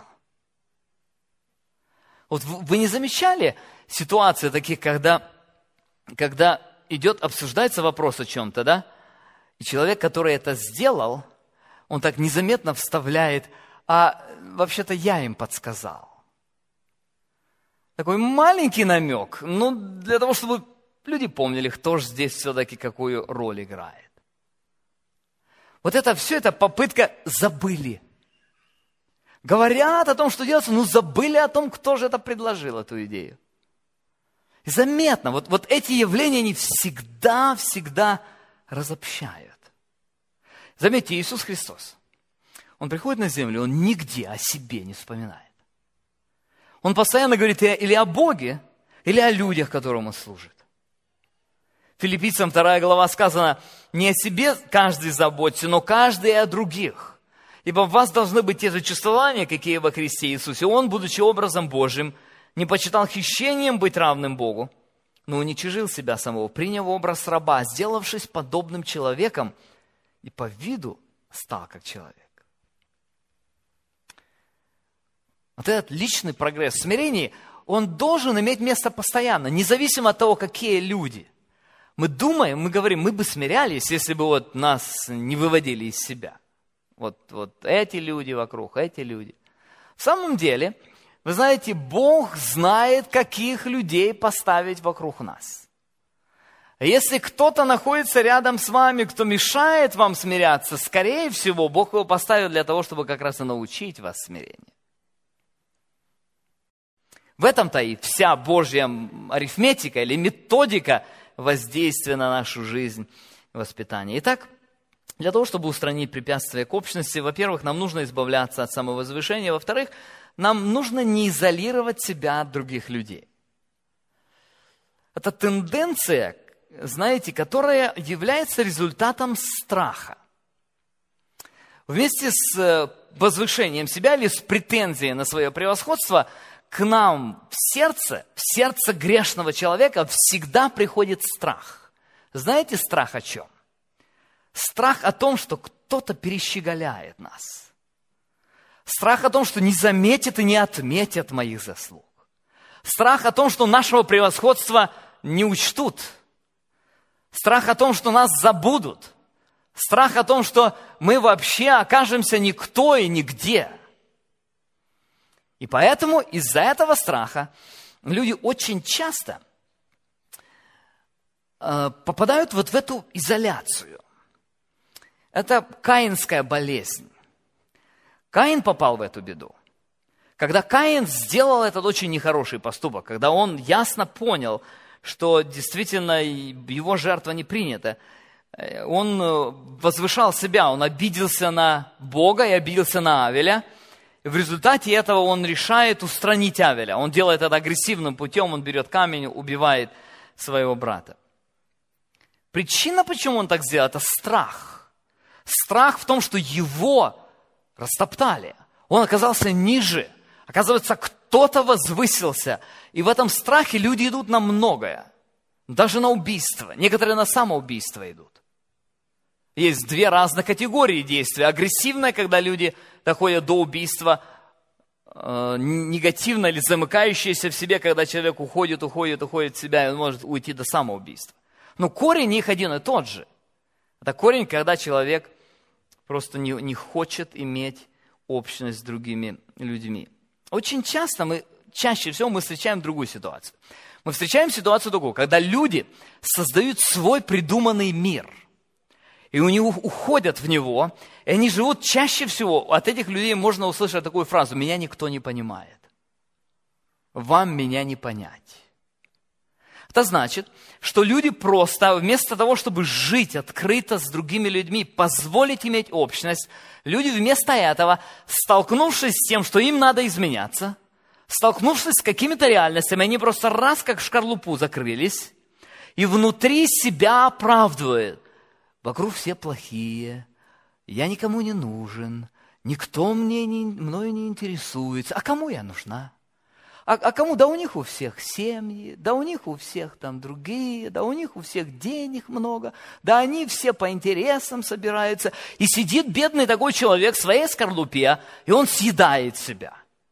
Вот вы не замечали ситуации таких, когда, когда идет, обсуждается вопрос о чем-то, да? И человек, который это сделал, он так незаметно вставляет, а вообще-то я им подсказал. Такой маленький намек, ну, для того, чтобы люди помнили, кто же здесь все-таки какую роль играет. Вот это все, это попытка забыли. Говорят о том, что делается, но забыли о том, кто же это предложил, эту идею. И заметно, вот, вот эти явления, они всегда, всегда разобщают. Заметьте, Иисус Христос, Он приходит на землю, Он нигде о себе не вспоминает. Он постоянно говорит или о Боге, или о людях, которым Он служит. Филиппийцам вторая глава сказано, не о себе каждый заботится, но каждый о других. Ибо в вас должны быть те же чувствования, какие во Христе Иисусе. Он, будучи образом Божьим, не почитал хищением быть равным Богу, но уничижил себя самого, приняв образ раба, сделавшись подобным человеком, и по виду стал как человек. Вот этот личный прогресс в смирении, он должен иметь место постоянно, независимо от того, какие люди. Мы думаем, мы говорим, мы бы смирялись, если бы вот нас не выводили из себя. Вот, вот эти люди вокруг, эти люди. В самом деле, вы знаете, Бог знает, каких людей поставить вокруг нас. Если кто-то находится рядом с вами, кто мешает вам смиряться, скорее всего, Бог его поставил для того, чтобы как раз и научить вас смирению. В этом-то и вся Божья арифметика или методика воздействия на нашу жизнь и воспитание. Итак, для того, чтобы устранить препятствия к общности, во-первых, нам нужно избавляться от самовозвышения, во-вторых, нам нужно не изолировать себя от других людей. Это тенденция, знаете, которая является результатом страха. Вместе с возвышением себя или с претензией на свое превосходство к нам в сердце, в сердце грешного человека всегда приходит страх. Знаете, страх о чем? Страх о том, что кто-то перещеголяет нас. Страх о том, что не заметит и не отметит моих заслуг. Страх о том, что нашего превосходства не учтут. Страх о том, что нас забудут. Страх о том, что мы вообще окажемся никто и нигде. И поэтому из-за этого страха люди очень часто э, попадают вот в эту изоляцию. Это каинская болезнь. Каин попал в эту беду. Когда Каин сделал этот очень нехороший поступок, когда он ясно понял, что действительно его жертва не принята, он возвышал себя, он обиделся на Бога и обиделся на Авеля. И в результате этого он решает устранить Авеля. Он делает это агрессивным путем, он берет камень, убивает своего брата. Причина, почему он так сделал, это страх. Страх в том, что его растоптали. Он оказался ниже. Оказывается, кто-то возвысился. И в этом страхе люди идут на многое. даже на убийство. Некоторые на самоубийство идут. Есть две разных категории действий. Агрессивное, когда люди доходят до убийства, э, негативно или замыкающееся в себе, когда человек уходит, уходит, уходит в себя, и он может уйти до самоубийства. Но корень их один и тот же. Это корень, когда человек просто не, не хочет иметь общность с другими людьми. Очень часто мы, чаще всего мы встречаем другую ситуацию. Мы встречаем ситуацию такую, когда люди создают свой придуманный мир, и у него уходят в него, и они живут чаще всего, от этих людей можно услышать такую фразу: «Меня никто не понимает, вам меня не понять». Это значит, что люди просто, вместо того, чтобы жить открыто с другими людьми, позволить иметь общность, люди вместо этого, столкнувшись с тем, что им надо изменяться, столкнувшись с какими-то реальностями, они просто раз как в шкарлупу закрылись и внутри себя оправдывают. Вокруг все плохие, я никому не нужен, никто мне не, мною не интересуется. А кому я нужна? А, а кому? Да у них у всех семьи, да у них у всех там другие, да у них у всех денег много, да они все по интересам собираются. И сидит бедный такой человек в своей скорлупе, и он съедает себя.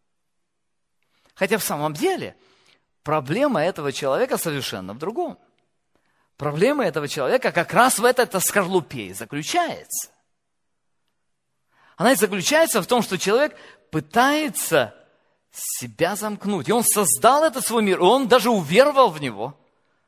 Хотя в самом деле проблема этого человека совершенно в другом. Проблема этого человека как раз в этой скорлупе и заключается. Она и заключается в том, что человек пытается себя замкнуть. И он создал этот свой мир, и он даже уверовал в него.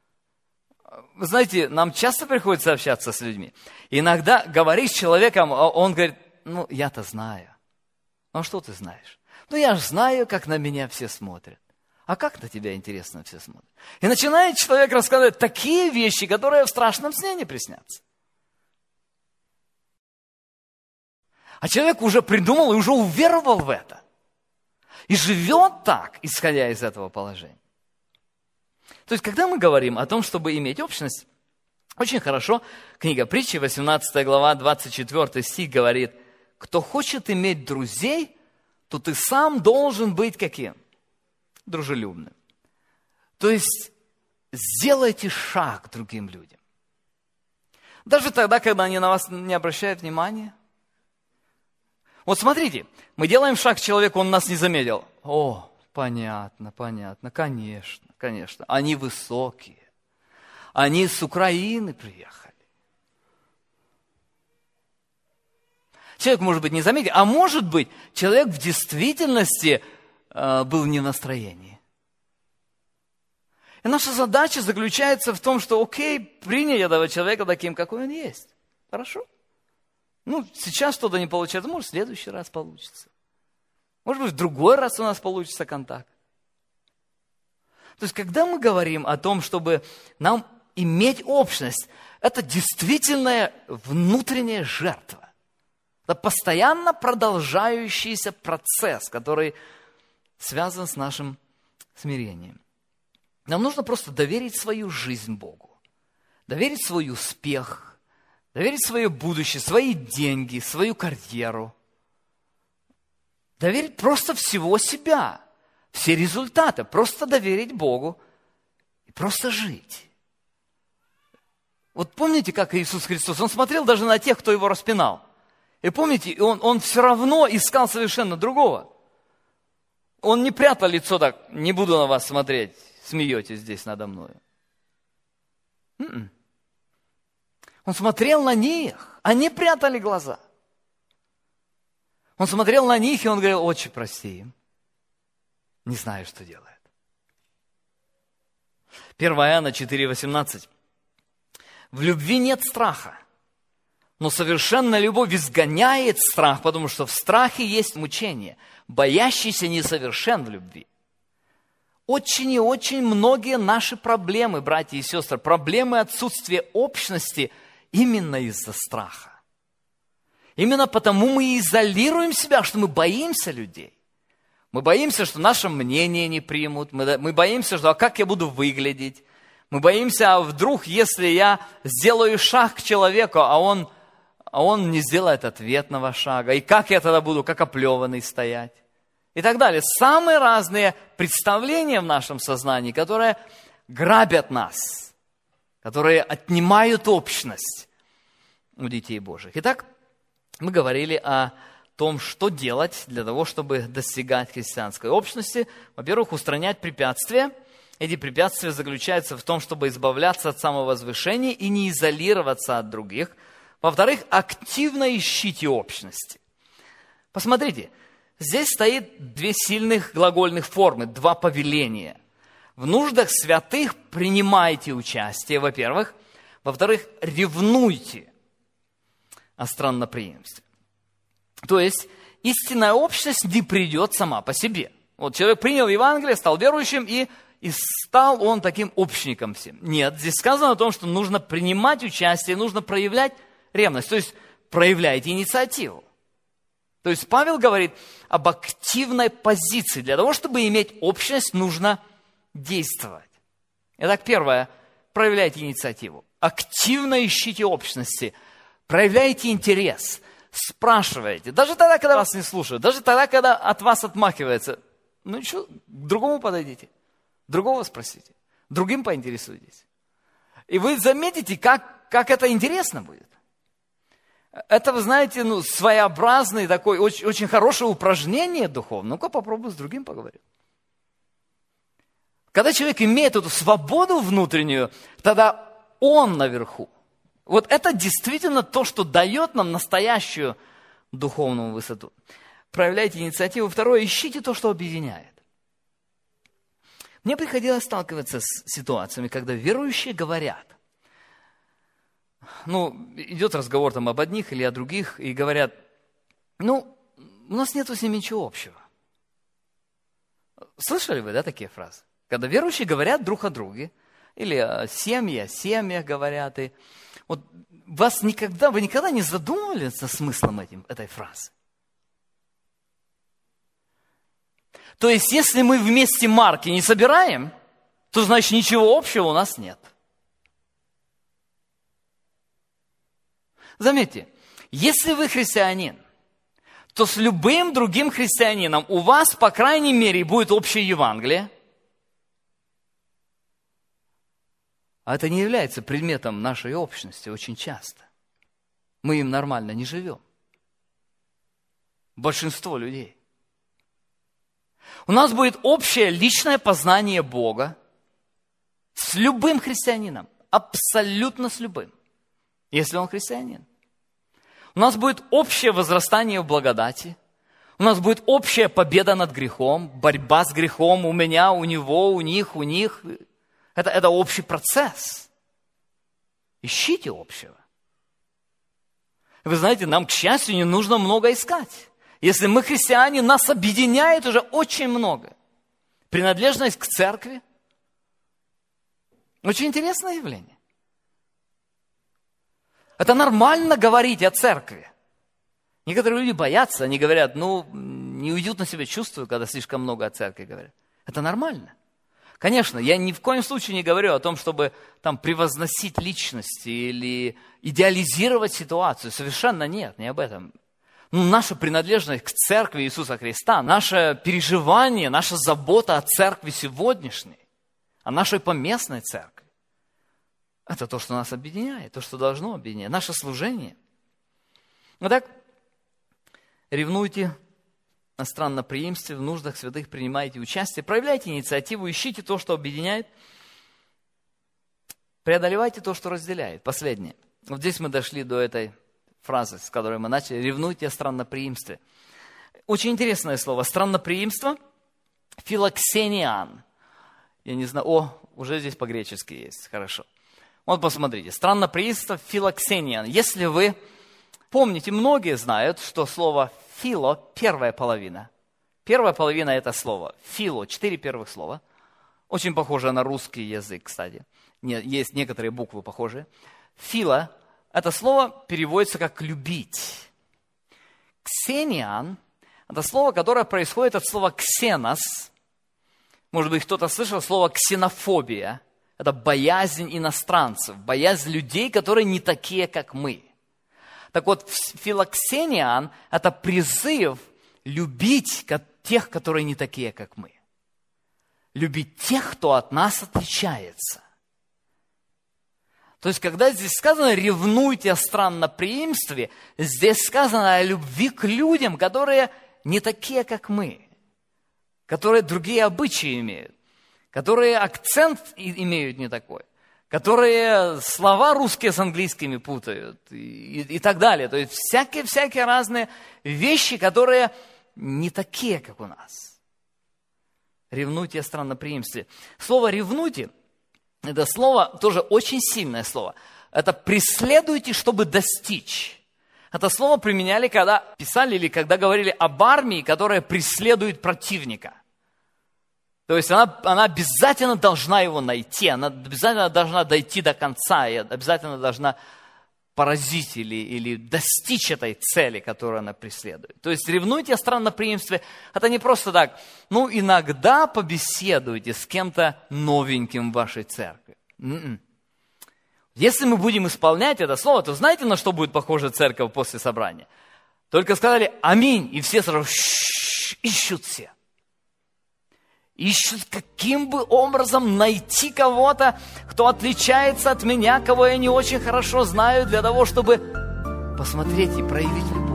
Вы знаете, нам часто приходится общаться с людьми. Иногда говоришь с человеком, он говорит: ну, я-то знаю. Ну, что ты знаешь? Ну, я же знаю, как на меня все смотрят. А как на тебя, интересно, все смотрят? И начинает человек рассказывать такие вещи, которые в страшном сне не приснятся. А человек уже придумал и уже уверовал в это. И живет так, исходя из этого положения. То есть, когда мы говорим о том, чтобы иметь общность, очень хорошо книга Притчи, восемнадцатая глава, двадцать четвёртый стих говорит: кто хочет иметь друзей, то ты сам должен быть каким? Дружелюбным. То есть, сделайте шаг к другим людям. Даже тогда, когда они на вас не обращают внимания. Вот смотрите, мы делаем шаг к человеку, он нас не заметил. О, понятно, понятно, конечно, конечно. Они высокие. Они с Украины приехали. Человек, может быть, не заметил, а может быть, человек в действительности э, был не в настроении. И наша задача заключается в том, что окей, принять этого человека таким, какой он есть. Хорошо? Ну, сейчас что-то не получается, может, в следующий раз получится. Может быть, в другой раз у нас получится контакт. То есть, когда мы говорим о том, чтобы нам иметь общность, это действительно внутренняя жертва. Это постоянно продолжающийся процесс, который связан с нашим смирением. Нам нужно просто доверить свою жизнь Богу, доверить свой успех, доверить свое будущее, свои деньги, свою карьеру. Доверить просто всего себя, все результаты. Просто доверить Богу и просто жить. Вот помните, как Иисус Христос, Он смотрел даже на тех, кто Его распинал. И помните, он, он все равно искал совершенно другого. Он не прятал лицо так: не буду на вас смотреть, смеетесь здесь надо мною. М-м. Он смотрел на них, они прятали глаза. Он смотрел на них, и он говорил: отче, прости им. Не знаю, что делает. первое Иоанна четыре восемнадцать. В любви нет страха, но совершенная любовь изгоняет страх, потому что в страхе есть мучение. Боящийся несовершен в любви. Очень и очень многие наши проблемы, братья и сестры, проблемы отсутствия общности именно из-за страха. Именно потому мы и изолируем себя, что мы боимся людей. Мы боимся, что наше мнение не примут. Мы, мы боимся, что а как я буду выглядеть. Мы боимся, а вдруг, если я сделаю шаг к человеку, а он, а он не сделает ответного шага. И как я тогда буду, как оплеванный стоять? И так далее. Самые разные представления в нашем сознании, которые грабят нас. которые отнимают общность у детей Божьих. Итак, мы говорили о том, что делать для того, чтобы достигать христианской общности. Во-первых, устранять препятствия. Эти препятствия заключаются в том, чтобы избавляться от самовозвышения и не изолироваться от других. Во-вторых, активно ищите общности. Посмотрите, здесь стоит две сильных глагольных формы, два повеления. В нуждах святых принимайте участие, во-первых. Во-вторых, ревнуйте о странноприимстве. То есть, истинная общность не придет сама по себе. Вот человек принял Евангелие, стал верующим, и, и стал он таким общником всем. Нет, здесь сказано о том, что нужно принимать участие, нужно проявлять ревность. То есть, проявляйте инициативу. То есть, Павел говорит об активной позиции. Для того, чтобы иметь общность, нужно действовать. Итак, первое, проявляйте инициативу. Активно ищите общности. Проявляйте интерес. Спрашивайте. Даже тогда, когда вас не слушают. Даже тогда, когда от вас отмахивается. Ну что, к другому подойдите. Другого спросите. Другим поинтересуйтесь. И вы заметите, как, как это интересно будет. Это, вы знаете, ну, своеобразный такой, очень, очень хорошее упражнение духовное. Ну-ка попробуй с другим поговорить. Когда человек имеет эту свободу внутреннюю, тогда он наверху. Вот это действительно то, что дает нам настоящую духовную высоту. Проявляйте инициативу. Второе, ищите то, что объединяет. Мне приходилось сталкиваться с ситуациями, когда верующие говорят, ну, идет разговор там об одних или о других, и говорят, ну, у нас нету с ними ничего общего. Слышали вы, да, такие фразы? Когда верующие говорят друг о друге, или о семье, о семьях говорят, и вот вас никогда, вы никогда не задумывались над смыслом этим, этой фразы? То есть, если мы вместе марки не собираем, то значит ничего общего у нас нет. Заметьте, если вы христианин, то с любым другим христианином у вас, по крайней мере, будет общее Евангелие. А это не является предметом нашей общности очень часто. Мы им нормально не живем. Большинство людей. У нас будет общее личное познание Бога с любым христианином, абсолютно с любым, если он христианин. У нас будет общее возрастание в благодати, у нас будет общая победа над грехом, борьба с грехом у меня, у него, у них, у них. Это, это общий процесс. Ищите общего. Вы знаете, нам, к счастью, не нужно много искать. Если мы христиане, нас объединяет уже очень много. Принадлежность к церкви. Очень интересное явление. Это нормально говорить о церкви. Некоторые люди боятся, они говорят, ну, неуютно себя чувствую, когда слишком много о церкви говорят. Это нормально. Конечно, я ни в коем случае не говорю о том, чтобы там превозносить личности или идеализировать ситуацию. Совершенно нет, не об этом. Ну, наша принадлежность к церкви Иисуса Христа, наше переживание, наша забота о церкви сегодняшней, о нашей поместной церкви, это то, что нас объединяет, то, что должно объединять, наше служение. Итак, ревнуйте о странноприимстве, в нуждах святых принимайте участие, проявляйте инициативу, ищите то, что объединяет, преодолевайте то, что разделяет. Последнее. Вот здесь мы дошли до этой фразы, с которой мы начали. Ревнуйте о странноприимстве. Очень интересное слово. Странноприимство. Филоксениан. Я не знаю. О, уже здесь по-гречески есть. Хорошо. Вот посмотрите. Странноприимство филоксениан. Если вы помните, многие знают, что слово фило – первая половина. Первая половина – это слово. Фило – четыре первых слова. Очень похоже на русский язык, кстати. Есть некоторые буквы похожие. Фило – это слово переводится как «любить». Ксениан – это слово, которое происходит от слова «ксенос». Может быть, кто-то слышал слово «ксенофобия». Это боязнь иностранцев, боязнь людей, которые не такие, как мы. Так вот, филоксениан – это призыв любить тех, которые не такие, как мы. Любить тех, кто от нас отличается. То есть, когда здесь сказано «ревнуйте о странноприимстве», здесь сказано о любви к людям, которые не такие, как мы, которые другие обычаи имеют, которые акцент имеют не такой, которые слова русские с английскими путают и, и так далее. То есть, всякие-всякие разные вещи, которые не такие, как у нас. Ревнуйте о странноприимстве. Слово «ревнуйте» — это слово тоже очень сильное слово. Это «преследуйте, чтобы достичь». Это слово применяли, когда писали или когда говорили об армии, которая преследует противника. То есть она, она обязательно должна его найти, она обязательно должна дойти до конца, и обязательно должна поразить или, или достичь этой цели, которую она преследует. То есть ревнуйте о странноприимстве, это не просто так, ну иногда побеседуйте с кем-то новеньким в вашей церкви. Н-н. Если мы будем исполнять это слово, то знаете, на что будет похожа церковь после собрания? Только сказали «Аминь», и все сразу ищут все. Ищут, каким бы образом найти кого-то, кто отличается от меня, кого я не очень хорошо знаю, для того, чтобы посмотреть и проявить любовь.